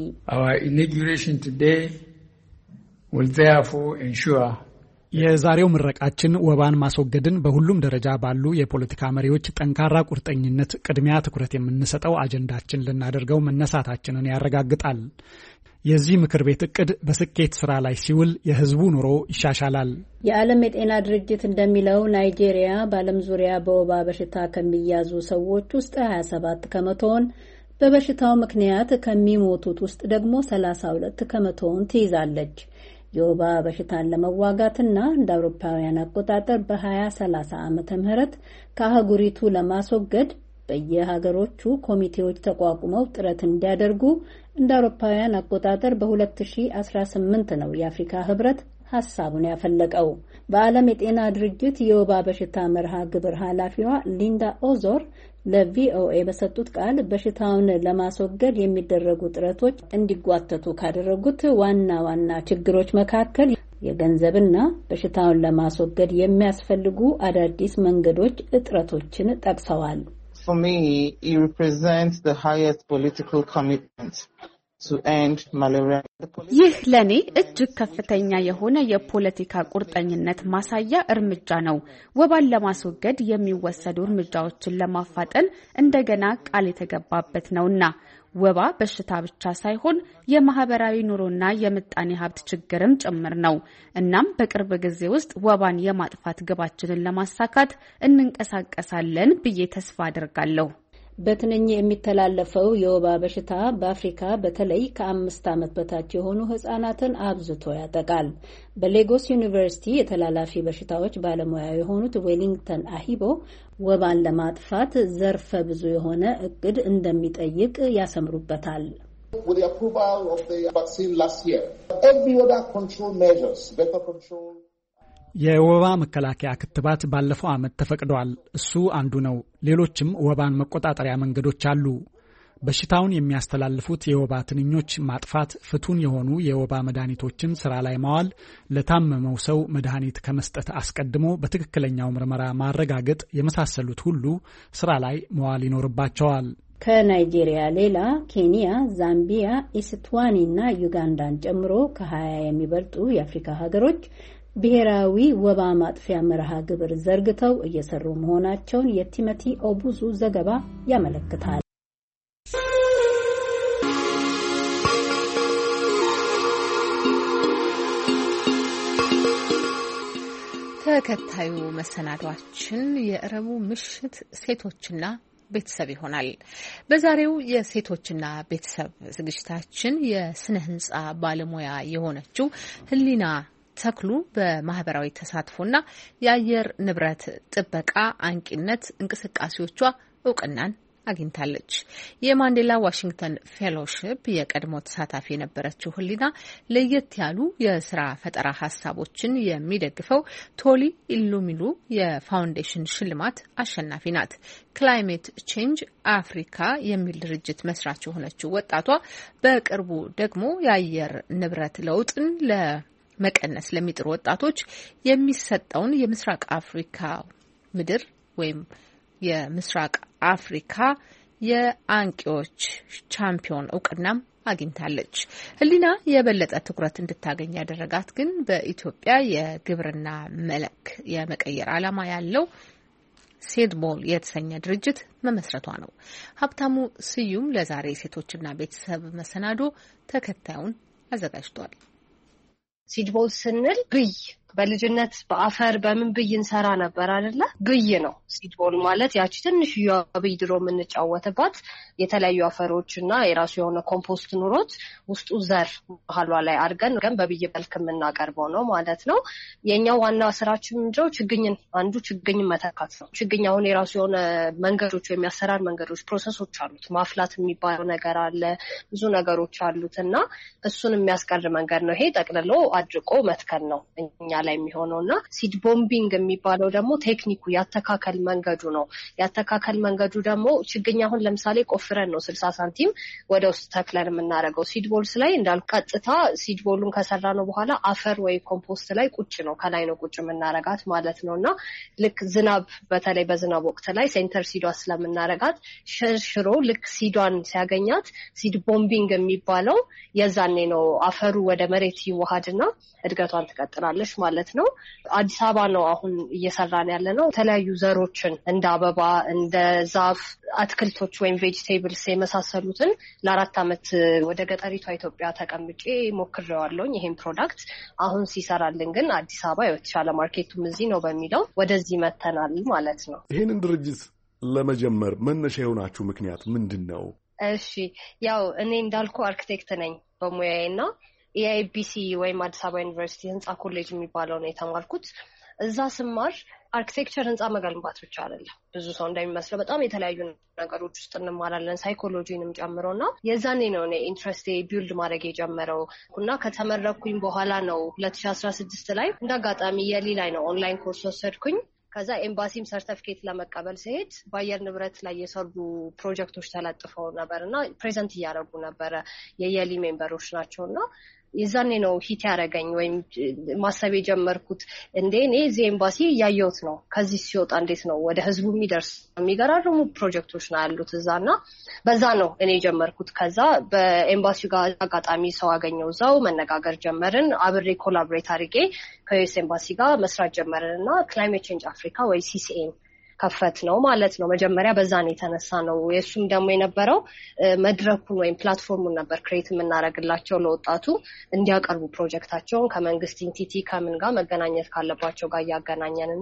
የዛሬው ምረቃችን ወባን ማስወገድን በሁሉም ደረጃ ባሉ የፖለቲካ መሪዎች ጠንካራ ቁርጠኝነት ቅድሚያ ትኩረት የምንሰጠው አጀንዳችን ልናደርገው መነሳታችንን ያረጋግጣል። የዚህ ምክር ቤት እቅድ በስኬት ስራ ላይ ሲውል የህዝቡ ኑሮ ይሻሻላል። የዓለም የጤና ድርጅት እንደሚለው ናይጄሪያ በዓለም ዙሪያ በወባ በሽታ ከሚያዙ ሰዎች ውስጥ 27 ከመቶውን፣ በበሽታው ምክንያት ከሚሞቱት ውስጥ ደግሞ 32 ከመቶውን ትይዛለች። የወባ በሽታን ለመዋጋትና እንደ አውሮፓውያን አቆጣጠር በ2030 ዓመተ ምህረት ከአህጉሪቱ ለማስወገድ በየሀገሮቹ ኮሚቴዎች ተቋቁመው ጥረት እንዲያደርጉ እንደ አውሮፓውያን አቆጣጠር በ2018 ነው የአፍሪካ ህብረት ሐሳቡን ያፈለቀው። በዓለም የጤና ድርጅት የወባ በሽታ መርሃ ግብር ኃላፊዋ ሊንዳ ኦዞር ለቪኦኤ በሰጡት ቃል በሽታውን ለማስወገድ የሚደረጉ ጥረቶች እንዲጓተቱ ካደረጉት ዋና ዋና ችግሮች መካከል የገንዘብና በሽታውን ለማስወገድ የሚያስፈልጉ አዳዲስ መንገዶች እጥረቶችን ጠቅሰዋል። For me, it represents the highest political commitment ይህ ለኔ እጅግ ከፍተኛ የሆነ የፖለቲካ ቁርጠኝነት ማሳያ እርምጃ ነው። ወባን ለማስወገድ የሚወሰዱ እርምጃዎችን ለማፋጠን እንደገና ቃል የተገባበት ነውና ወባ በሽታ ብቻ ሳይሆን የማህበራዊ ኑሮና የምጣኔ ሀብት ችግርም ጭምር ነው። እናም በቅርብ ጊዜ ውስጥ ወባን የማጥፋት ግባችንን ለማሳካት እንንቀሳቀሳለን ብዬ ተስፋ አድርጋለሁ። በትንኝ የሚተላለፈው የወባ በሽታ በአፍሪካ በተለይ ከ5 ዓመት በታች የሆኑ ህጻናትን አብዝቶ ያጠቃል። በሌጎስ ዩኒቨርሲቲ የተላላፊ በሽታዎች ባለሙያ የሆኑት ዌሊንግተን አሂቦ ወባን ለማጥፋት ዘርፈ ብዙ የሆነ እቅድ እንደሚጠይቅ ያሰምሩበታል። የወባ መከላከያ ክትባት ባለፈው ዓመት ተፈቅዷል። እሱ አንዱ ነው። ሌሎችም ወባን መቆጣጠሪያ መንገዶች አሉ። በሽታውን የሚያስተላልፉት የወባ ትንኞች ማጥፋት፣ ፍቱን የሆኑ የወባ መድኃኒቶችን ስራ ላይ ማዋል፣ ለታመመው ሰው መድኃኒት ከመስጠት አስቀድሞ በትክክለኛው ምርመራ ማረጋገጥ የመሳሰሉት ሁሉ ስራ ላይ መዋል ይኖርባቸዋል። ከናይጄሪያ ሌላ ኬንያ፣ ዛምቢያ፣ ኢስዋቲኒ እና ዩጋንዳን ጨምሮ ከ20 የሚበልጡ የአፍሪካ ሀገሮች ብሔራዊ ወባ ማጥፊያ መርሃ ግብር ዘርግተው እየሰሩ መሆናቸውን የቲሞቲ ኦቡዙ ዘገባ ያመለክታል። ተከታዩ መሰናዷችን የእረቡ ምሽት ሴቶችና ቤተሰብ ይሆናል። በዛሬው የሴቶችና ቤተሰብ ዝግጅታችን የስነ ህንጻ ባለሙያ የሆነችው ህሊና ተክሉ በማህበራዊ ተሳትፎና የአየር ንብረት ጥበቃ አንቂነት እንቅስቃሴዎቿ እውቅናን አግኝታለች። የማንዴላ ዋሽንግተን ፌሎሺፕ የቀድሞ ተሳታፊ የነበረችው ህሊና ለየት ያሉ የስራ ፈጠራ ሀሳቦችን የሚደግፈው ቶሊ ኢሉሚሉ የፋውንዴሽን ሽልማት አሸናፊ ናት። ክላይሜት ቼንጅ አፍሪካ የሚል ድርጅት መስራች የሆነችው ወጣቷ በቅርቡ ደግሞ የአየር ንብረት ለውጥን መቀነስ ለሚጥሩ ወጣቶች የሚሰጠውን የምስራቅ አፍሪካ ምድር ወይም የምስራቅ አፍሪካ የአንቂዎች ቻምፒዮን እውቅናም አግኝታለች። ህሊና የበለጠ ትኩረት እንድታገኝ ያደረጋት ግን በኢትዮጵያ የግብርና መልክ የመቀየር ዓላማ ያለው ሴድቦል የተሰኘ ድርጅት መመስረቷ ነው። ሀብታሙ ስዩም ለዛሬ ሴቶችና ቤተሰብ መሰናዶ ተከታዩን አዘጋጅቷል። ሲድቦል ስንል ብይ በልጅነት በአፈር በምን ብይ እንሰራ ነበር አይደለ? ብይ ነው ሲድቦል ማለት። ያቺ ትንሽ ብይ ድሮ የምንጫወትባት የተለያዩ አፈሮችና የራሱ የሆነ ኮምፖስት ኑሮት ውስጡ ዘር መሀሏ ላይ አድርገን ግን በብይ መልክ የምናቀርበው ነው ማለት ነው። የኛው ዋና ስራችን ምንድነው? አንዱ ችግኝን መተካት ነው። ችግኝ አሁን የራሱ የሆነ መንገዶች ወይም የአሰራር መንገዶች ፕሮሰሶች አሉት። ማፍላት የሚባለው ነገር አለ፣ ብዙ ነገሮች አሉት እና እሱን የሚያስቀር መንገድ ነው። ይሄ ጠቅልሎ አድርቆ መትከል ነው እኛ ላይ የሚሆነውና ሲድ ቦምቢንግ የሚባለው ደግሞ ቴክኒኩ ያተካከል መንገዱ ነው። ያተካከል መንገዱ ደግሞ ችግኝ አሁን ለምሳሌ ቆፍረን ነው 60 ሳንቲም ወደ ውስጥ ተክለን የምናደርገው። ሲድ ቦልስ ላይ እንዳልኩ ቀጥታ ሲድ ቦሉን ከሰራ ነው በኋላ አፈር ወይ ኮምፖስት ላይ ቁጭ ነው ከላይ ነው ቁጭ የምናረጋት ማለት ነውና ልክ ዝናብ በተለይ በዝናብ ወቅት ላይ ሴንተር ሲዷ ስለምናረጋት ሽርሽሮ ልክ ሲዷን ሲያገኛት ሲድ ቦምቢንግ የሚባለው የዛኔ ነው አፈሩ ወደ መሬት ይዋሃድና እድገቷን ትቀጥላለች ማለት ነው። አዲስ አበባ ነው አሁን እየሰራን ያለ ነው። የተለያዩ ዘሮችን እንደ አበባ፣ እንደ ዛፍ አትክልቶች ወይም ቬጂቴብልስ የመሳሰሉትን ለ4 ዓመት ወደ ገጠሪቷ ኢትዮጵያ ተቀምጬ ሞክሬዋለሁኝ። ይሄን ፕሮዳክት አሁን ሲሰራልን ግን አዲስ አበባ የተሻለ ማርኬቱም እዚህ ነው በሚለው ወደዚህ መተናል ማለት ነው። ይሄንን ድርጅት ለመጀመር መነሻ የሆናችሁ ምክንያት ምንድን ነው? እሺ ያው እኔ እንዳልኩ አርኪቴክት ነኝ በሙያዬና የኤቢሲ ወይም አዲስ አበባ ዩኒቨርሲቲ ህንጻ ኮሌጅ የሚባለው ነው የተማርኩት። እዛ ስማር አርኪቴክቸር ህንጻ መገንባት ብቻ አይደለም። ብዙ ሰው እንደሚመስለው በጣም የተለያዩ ነገሮች ውስጥ እንማራለን፣ ሳይኮሎጂንም ጨምሮና የዛኔ ነው እኔ ኢንትረስቴ ቢልድ ማድረግ የጀመረው እና ከተመረኩኝ በኋላ ነው 2016 ላይ እንዳጋጣሚ የሊ ላይ ነው ኦንላይን ኮርስ ወሰድኩኝ። ከዛ ኤምባሲም ሰርቲፊኬት ለመቀበል ሲሄድ በአየር ንብረት ላይ የሰሩ ፕሮጀክቶች ተለጥፈው ነበርና ፕሬዘንት እያደረጉ ነበረ። የየሊ ሜምበሮች ናቸውና የዛኔ ነው ሂት ያረጋኝ ወይም ማሰብ የጀመርኩት እንዴ እኔ እዚህ ኤምባሲ ያየሁት ነው ከዚህ ሲወጣ እንዴት ነው ወደ ህዝቡ የሚደርስ የሚገራርሙ ፕሮጀክቶች ነው ያሉት እዛና በዛ ነው እኔ ጀመርኩት ከዛ በኤምባሲው ጋር አጋጣሚ ሰው አገኘው እዛው መነጋገር ጀመርን አብሬ ኮላቦሬት አድርጌ ከዩኤስ ኤምባሲ ጋር መስራት ጀመርንና ክላይሜት ቼንጅ አፍሪካ ወይ ሲሲኤም ከፈት ነው ማለት ነው መጀመሪያ በዛኔ የተነሳ ነው የሱም ደግሞ የነበረው መድረኩን ወይም ፕላትፎርሙን ነበር ክሬት የምናደርግላቸው ለወጣቱ እንዲያቀርቡ ፕሮጀክታቸውን ከመንግስት ኢንቲቲ ከምን ጋር መገናኘት ካለባቸው ጋር ያገናኘንና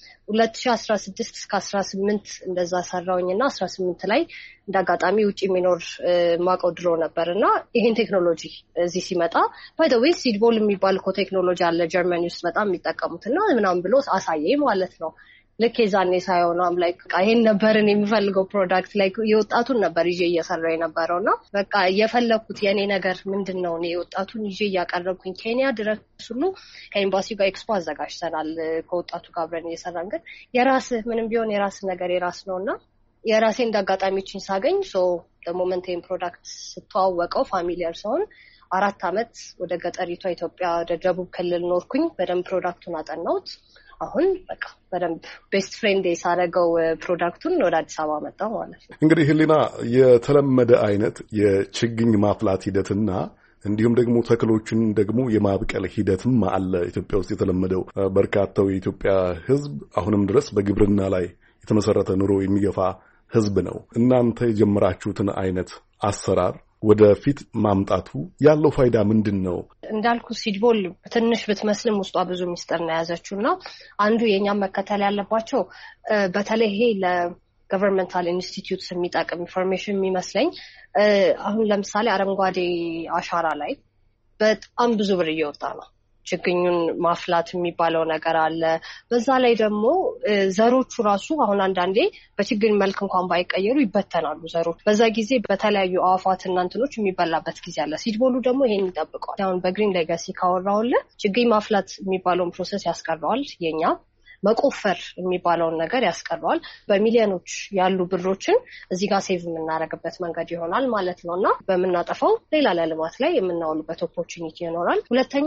2016 እስከ 18 እንደዛ ሰራውኝና 18 ላይ እንዳጋጣሚ ውጪ ሚኖር ማቀው ድሮ ነበርና ይሄን ቴክኖሎጂ እዚህ ሲመጣ ባይ ዘ ዌይ ሲድቦል የሚባል ቴክኖሎጂ አለ ጀርመኒ ውስጥ በጣም የሚጠቀሙትና ምናምን ብሎ አሳየኝ ማለት ነው ልክ የዛኔ ሳይሆንም ላይክ ይሄን ነበርን የሚፈልገው ፕሮዳክት ላይክ የወጣቱን ነበር ይዤ እየሰራው የነበረውና በቃ የፈለኩት የኔ ነገር ምንድነው ነው የወጣቱን ይዤ ያቀረብኩኝ ኬንያ ድረስ ሁሉ ከኤምባሲው ጋር ኤክስፖ አዘጋጅተናል ከወጣቱ ጋር አብረን እየሰራን ግን የራስ ምንም ቢሆን የራስ ነገር የራስ ነውና የራሴ እንዳጋጣሚዎችን ሳገኝ ሶ ለሞመንት ይሄን ፕሮዳክት ስተዋወቀው ፋሚሊየር ሰውን 4 አመት ወደ ገጠሪቷ ኢትዮጵያ ወደ ደቡብ ክልል ኖርኩኝ በደንብ ፕሮዳክቱን አጠናውት አሁን በቃ በደንብ ቤስት ፍሬንድ የሳረገው ፕሮዳክቱን ወደ አዲስ አበባ መጣው ማለት ነው እንግዲህ ህሊና የተለመደ አይነት የችግኝ ማፍላት ሂደትና እንዲሁም ደግሞ ተክሎችን ደግሞ የማብቀል ሂደትም አለ ኢትዮጵያ ውስጥ የተለመደው በርካታው የኢትዮጵያ ህዝብ አሁንም ድረስ በግብርና ላይ የተመሰረተ ኑሮ የሚገፋ ህዝብ ነው እናንተ የጀመራችሁትን አይነት አሰራር ወደፊት ማምጣቱ ያለው ፋይዳ ምንድነው እንዳልኩ ሲድቦል ትንሽ ብትመስልም ውስጧ ብዙ ሚስጥር ነው ያዘችውና አንዱ የኛም መከተል ያለባቸው በተለይ ይሄ ለገቨርንመንታል ኢንስቲትዩትስ የሚጠቅም ኢንፎርሜሽን የሚመስለኝ አሁን ለምሳሌ አረንጓዴ አሻራ ላይ በጣም ብዙ ብር እየወጣ ነው ችግኙን ማፍላት የሚባለው ነገር አለ በዛ ላይ ደግሞ ዘሮቹ ራሱ አሁን አንዳንዴ በችግኝ መልክ እንኳን ባይቀየሩ ይበተናሉ ዘሮች በዛ ጊዜ በተለያዩ አዋፋትና እንትኖች የሚበላበት ጊዜ አለ ሲድቦሉ ደግሞ ይሄን ይጠብቀዋል አሁን በግሪን ሌጋሲ ካወራውለ ችግኝ ማፍላት የሚባለውን ፕሮሰስ ያስቀረዋል የኛ መቆፈር የሚባለውን ነገር ያስቀረዋል በሚሊዮኖች ያሉ ብሮችን እዚህ ጋር ሴቭ የምናደርግበት መንገድ ይሆናል ማለት ነውና በመናጠፈው ሌላ ለልማት ላይ የምናውሉበት ኦፖርቹኒቲ ይኖራል ሁለተኛ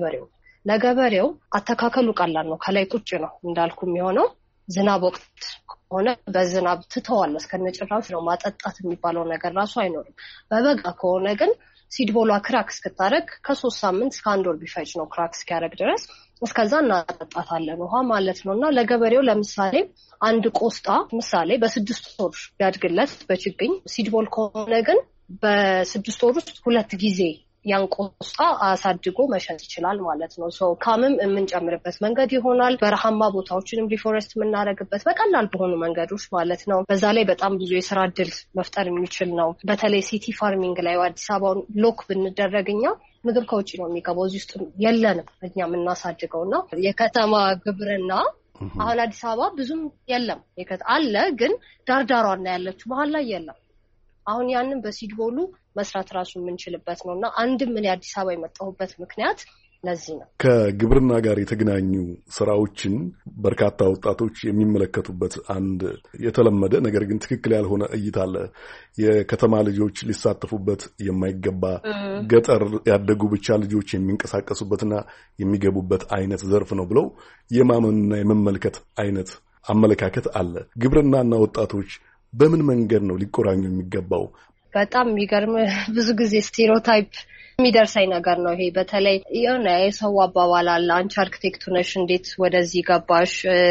ለገበሬው አተካከሉ ቀላል ነው ከላይ ቁጭ ነው እንዳልኩ የሚሆነው ዝናብ ወቅት ሆነ በዝናብ ትተዋለስ ከነጭራሽ ነው ማጠጣት የሚባለው ነገር ራሱ አይኖርም በበጋ ከሆነ ግን ሲድቦሏ ክራክ እስክታረግ ከ3 ሳምንት እስከ 1 ወር ቢፈጅ ነው ክራክ እስኪያረግ ድረስ እስከዛ እናጠጣታለን ውሃ ማለት ነውና ለገበሬው ለምሳሌ አንድ ቆስጣ ምሳሌ በ6 ወር ቢያድግለት በችግኝ ሲድቦል ከሆነ ግን በ6 ወር ውስጥ 2 ጊዜ ያን ቆስጣ አሳድጎ መሸጥ ይችላል ማለት ነው ሶ ካምም የምንጨምርበት መንገድ ይሆናል በረሃማ ቦታዎችንም ሪፎረስት የምናደርግበት በቀላል በሆኑ መንገዶች ማለት ነው በዛ ላይ በጣም ብዙ የስራ እድል መፍጠር የሚችል ነው በተለይ ሲቲ ፋርሚንግ ላይ አዲስ አበባውን ሎክ ብንደረግኛ ምግብ ከውጭ ነው የሚገባው እዚህ ውስጥ የለንም እኛ የምናሳድገውና የከተማ ግብርና አሁን አዲስ አበባ ብዙም የለም አለ ግን ዳርዳሯና ያለችው መሀል ላይ የለም አሁን ያንን በሲድቦሉ መስራት ራሱ የምንችልበት ነውና አንድም ምን አዲስ አበባ የመጣሁበት ምክንያት ለዚህ ነው ከግብርና ጋር የተገናኙ ስራዎችን በርካታ ወጣቶች የሚመለከቱበት አንድ የተለመደ ነገር ግን ትክክል ያልሆነ እይታ አለ የከተማ ልጆች ሊሳተፉበት የማይገባ ገጠር ያደጉ ብቻ ልጆች የሚንቀሳቀሱበትና የሚገቡበት አይነት ዘርፍ ነው ብለው የማመንና የመመልከት አይነት አመለካከት አለ ግብርናና ወጣቶች በምን መንገድ ነው ሊቆራኙ የሚገባው በጣም የሚገርም ብዙ ጊዜ ስቴሪዮታይፕ የሚደርሰኝ ነገር ነው ይሄ በተለይ የሆነ የሰው አባባል አለ አንቺ አርኪቴክቱ ነሽ እንዴት ወደዚህ ገባሽ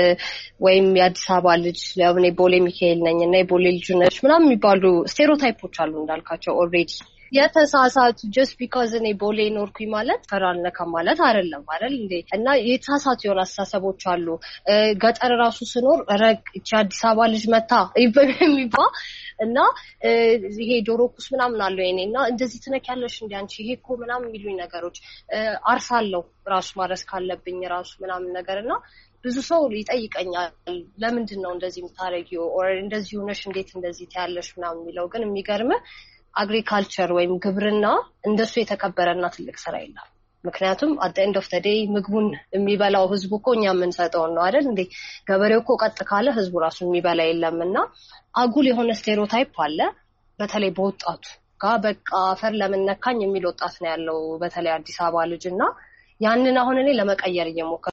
ወይም የአዲስ አበባ ልጅ ለኔ ቦሌ ሚካኤል ነኝና የቦሌ ልጅ ነሽ ምናምን የሚባሉ ስቴሪዮታይፖች አሉ እንዳልካቸው ኦልሬዲ የተሳሳቱ just because እኔ ቦሌ ኖርኩኝ ማለት ፈራልነካ ማለት አይደለም አይደል እንዴ እና የተሳሳቱ የሆነ አስተሳሰቦች አሉ ገጠር ራሱ ስኖር እቺ አዲስ አበባ ልጅ መታ የሚባ እና ይሄ ዶሮኩስ ምናምን አለው እኔና እንደዚህ ትነኪያለሽ እንዴ አንቺ ይሄ እኮ ምናምን የሚሉኝ ነገሮች አርሳለሁ ራሱ ማረስ ካለብኝ ራሱ ምናምን ነገርና ብዙ ሰው ይጠይቀኛል ለምንድን ነው እንደዚህ የምታረጊው ኦር እንደዚህ ሆነሽ እንዴት እንደዚህ ታያለሽ ምናምን የሚለው ግን የሚገርም አግሪካልቸር ወይም ግብርና እንደሱ የተከበረና ትልቅ ስራ የለም ምክንያቱም at the end of the day ምግቡን የሚበላው ህዝቡ እኮ እኛ የምንሰጠው ነው አይደል እንዴ ገበሬው እኮ ቀጥ ካለ ህዝቡ ራሱ የሚበላ የለምና አጉል የሆነ ስቴሪዮታይፕ አለ በተለይ በወጣቱ ጋር በቃ አፈር ለምን ነካኝ የሚል ወጣት ነው ያለው በተለይ አዲስ አበባ ልጅና ያንን አሁን እኔ ለመቀየር እየሞከርኩ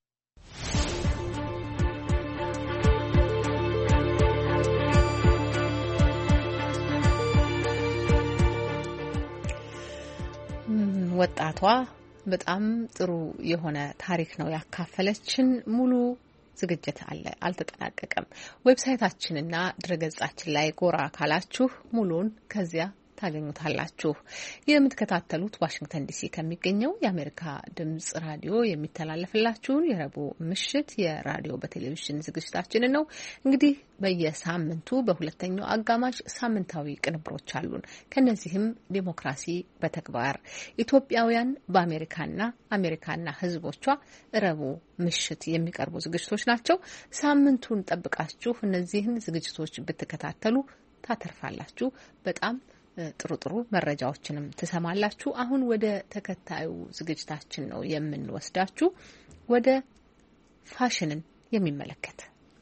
ወጣቷ በጣም ጥሩ የሆነ ታሪክ ነው ያካፈለችን። ሙሉ ዝግጅት አለ፣ አልተጠናቀቀም። ዌብሳይታችንና ድረገጻችን ላይ ጎራ ካላችሁ ሙሉን ከዚያ ታገኙታላችሁ። የምትከታተሉት ዋሽንግተን ዲሲ ከሚገኘው የአሜሪካ ድምጽ ራዲዮ የሚተላለፍላችሁን የረቡዕ ምሽት የራዲዮ በቴሌቪዥን ዝግጅታችን ነው። እንግዲህ በየሳምንቱ በሁለተኛው አጋማሽ ሳምንታዊ ቅንብሮች አሉን። ከነዚህም ዲሞክራሲ በተግባር ኢትዮጵያውያን በአሜሪካና አሜሪካና ሕዝቦቿ ረቡዕ ምሽት የሚቀርቡ ዝግጅቶች ናቸው። ሳምንቱን ጠብቃችሁ እነዚህን ዝግጅቶች ብትከታተሉ ታተርፋላችሁ። በጣም ጥሩ መረጃዎችንም ትሰማላችሁ። አሁን ወደ ተከታዩ ዝግጅታችን ነው የምንወስዳችሁ፣ ወደ ፋሽንን የሚመለከት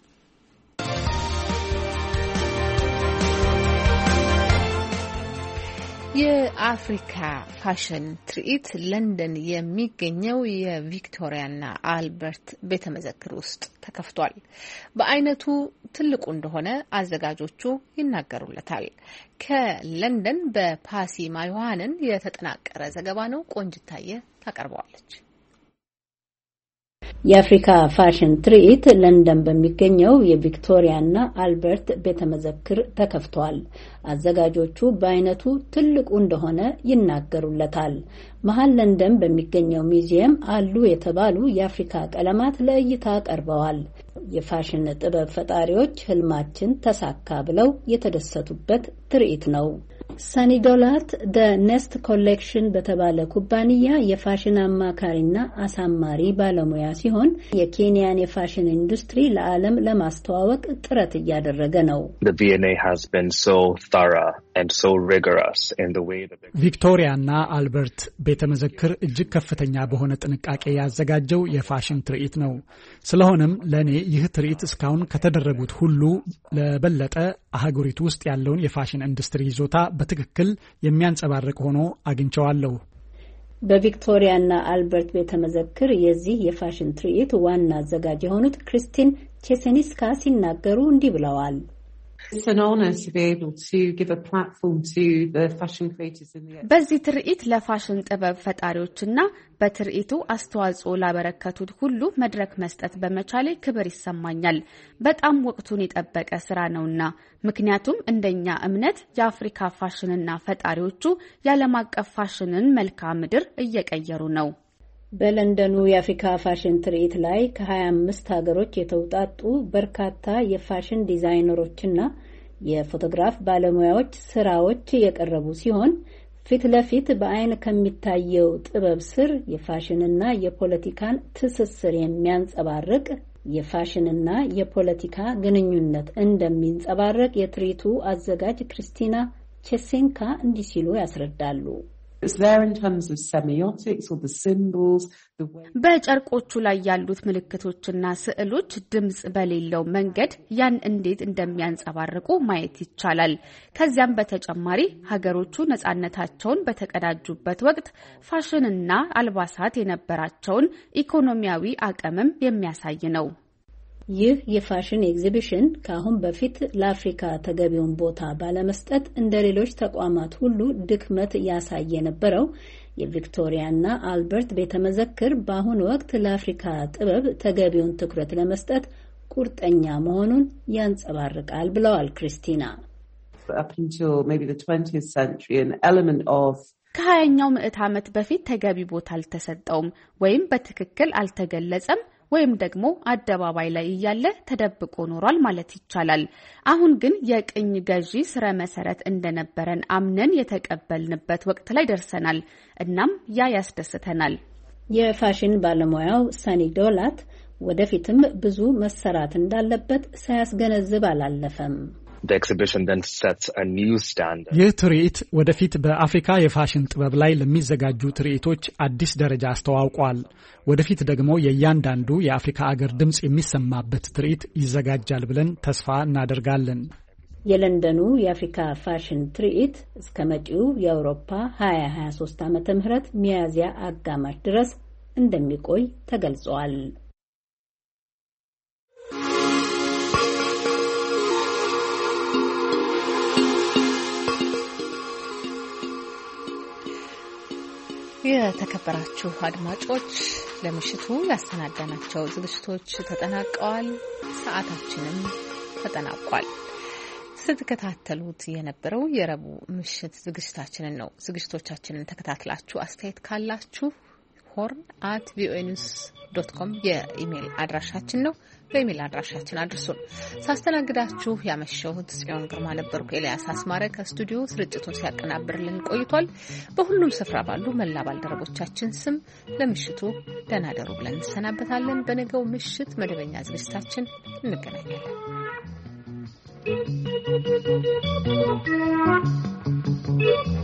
የአፍሪካ ፋሽን ትርኢት ለንደን የሚገኘው የቪክቶሪያና አልበርት ቤተመዘክር ውስጥ ተከፍቷል። በአይነቱ ትልቁ እንደሆነ አዘጋጆቹ ይናገሩለታል። ከለንደን በፓሲ ማይዋንን የተጠናቀረ ዘገባ ነው። ቆንጅታየ ታቀርበዋለች። የአፍሪካ ፋሽን ትርኢት ለንደን በሚገኘው የቪክቶሪያና አልበርት ቤተመዘክር ተከፍቷል። አዘጋጆቹ በአይነቱ ትልቁ እንደሆነ ይናገሩለታል። መሀል ለንደን በሚገኘው ሙዚየም አሉ የተባሉ የአፍሪካ ቀለማት ለእይታ ቀርበዋል። የፋሽን ጥበብ ፈጣሪዎች ህልማችን ተሳካ ብለው የተደሰቱበት ትርኢት ነው። ሰኒ ዶላት ደ ኔስት ኮሌክሽን በተባለ ኩባንያ የፋሽን አማካሪና አሳማሪ ባለሙያ ሲሆን የኬንያን የፋሽን ኢንዱስትሪ ለዓለም ለማስተዋወቅ ጥረት እያደረገ ነው። ቪክቶሪያና አልበርት ቤተመዘክር እጅግ ከፍተኛ በሆነ ጥንቃቄ ያዘጋጀው የፋሽን ትርኢት ነው። ስለሆነም ለእኔ ይህ ትርኢት እስካሁን ከተደረጉት ሁሉ ለበለጠ አህጉሪቱ ውስጥ ያለውን የፋሽን ኢንዱስትሪ ይዞታ በትክክል የሚያንጸባርቅ ሆኖ አግኝቸዋለሁ። በቪክቶሪያና አልበርት ቤተመዘክር የዚህ የፋሽን ትርኢት ዋና አዘጋጅ የሆኑት ክሪስቲን ቼሴኒስካ ሲናገሩ እንዲህ ብለዋል። በዚህ ትርኢት ለፋሽን ጥበብ ፈጣሪዎችና በትርኢቱ አስተዋጽኦ ላበረከቱት ሁሉ መድረክ መስጠት በመቻሌ ክብር ይሰማኛል። በጣም ወቅቱን የጠበቀ ስራ ነውና፣ ምክንያቱም እንደኛ እምነት የአፍሪካ ፋሽንና ፈጣሪዎቹ የዓለም አቀፍ ፋሽንን መልክዓ ምድር እየቀየሩ ነው። በለንደኑ የአፍሪካ ፋሽን ትርኢት ላይ ከ25 ሀገሮች የተውጣጡ በርካታ የፋሽን ዲዛይነሮችና የፎቶግራፍ ባለሙያዎች ስራዎች የቀረቡ ሲሆን ፊት ለፊት በአይን ከሚታየው ጥበብ ስር የፋሽንና የፖለቲካን ትስስር የሚያንጸባርቅ የፋሽንና የፖለቲካ ግንኙነት እንደሚንጸባረቅ የትርኢቱ አዘጋጅ ክሪስቲና ቼሴንካ እንዲህ ሲሉ ያስረዳሉ። በጨርቆቹ ላይ ያሉት ምልክቶችና ስዕሎች ድምጽ በሌለው መንገድ ያን እንዴት እንደሚያንጸባርቁ ማየት ይቻላል። ከዚያም በተጨማሪ ሀገሮቹ ነጻነታቸውን በተቀዳጁበት ወቅት ፋሽንና አልባሳት የነበራቸውን ኢኮኖሚያዊ አቅምም የሚያሳይ ነው። ይህ የፋሽን ኤግዚቢሽን ከአሁን በፊት ለአፍሪካ ተገቢውን ቦታ ባለመስጠት እንደ ሌሎች ተቋማት ሁሉ ድክመት ያሳይ የነበረው የቪክቶሪያና አልበርት ቤተመዘክር በአሁኑ ወቅት ለአፍሪካ ጥበብ ተገቢውን ትኩረት ለመስጠት ቁርጠኛ መሆኑን ያንጸባርቃል ብለዋል ክሪስቲና። ከ20ኛው ምዕተ ዓመት በፊት ተገቢ ቦታ አልተሰጠውም ወይም በትክክል አልተገለጸም ወይም ደግሞ አደባባይ ላይ እያለ ተደብቆ ኖሯል ማለት ይቻላል። አሁን ግን የቅኝ ገዢ ስረ መሰረት እንደነበረን አምነን የተቀበልንበት ወቅት ላይ ደርሰናል። እናም ያ ያስደስተናል። የፋሽን ባለሙያው ሰኒ ዶላት ወደፊትም ብዙ መሰራት እንዳለበት ሳያስገነዝብ አላለፈም። ይህ ትርኢት ወደፊት በአፍሪካ የፋሽን ጥበብ ላይ ለሚዘጋጁ ትርኢቶች አዲስ ደረጃ አስተዋውቋል። ወደፊት ደግሞ የእያንዳንዱ የአፍሪካ አገር ድምፅ የሚሰማበት ትርኢት ይዘጋጃል ብለን ተስፋ እናደርጋለን። የለንደኑ የአፍሪካ ፋሽን ትርኢት እስከ መጪው የአውሮፓ 2023 ዓመተ ምህረት ሚያዝያ አጋማሽ ድረስ እንደሚቆይ ተገልጿል። የተከበራችሁ አድማጮች ለምሽቱ ያሰናዳናቸው ዝግጅቶች ተጠናቀዋል። ሰዓታችንም ተጠናቋል። ስትከታተሉት የነበረው የረቡዕ ምሽት ዝግጅታችንን ነው። ዝግጅቶቻችንን ተከታትላችሁ አስተያየት ካላችሁ horn@voanews.com የኢሜል አድራሻችን ነው። በኢሜል አድራሻችን አድርሱን። ሳስተናግዳችሁ ያመሸሁት ጽዮን ግርማ ነበርኩ። ኤልያስ አስማረ ከስቱዲዮ ስርጭቱን ሲያቀናብርልን ቆይቷል። በሁሉም ስፍራ ባሉ መላ ባልደረቦቻችን ስም ለምሽቱ ደህና ደሩ ብለን እንሰናበታለን። በነገው ምሽት መደበኛ ዝግጅታችን እንገናኛለን።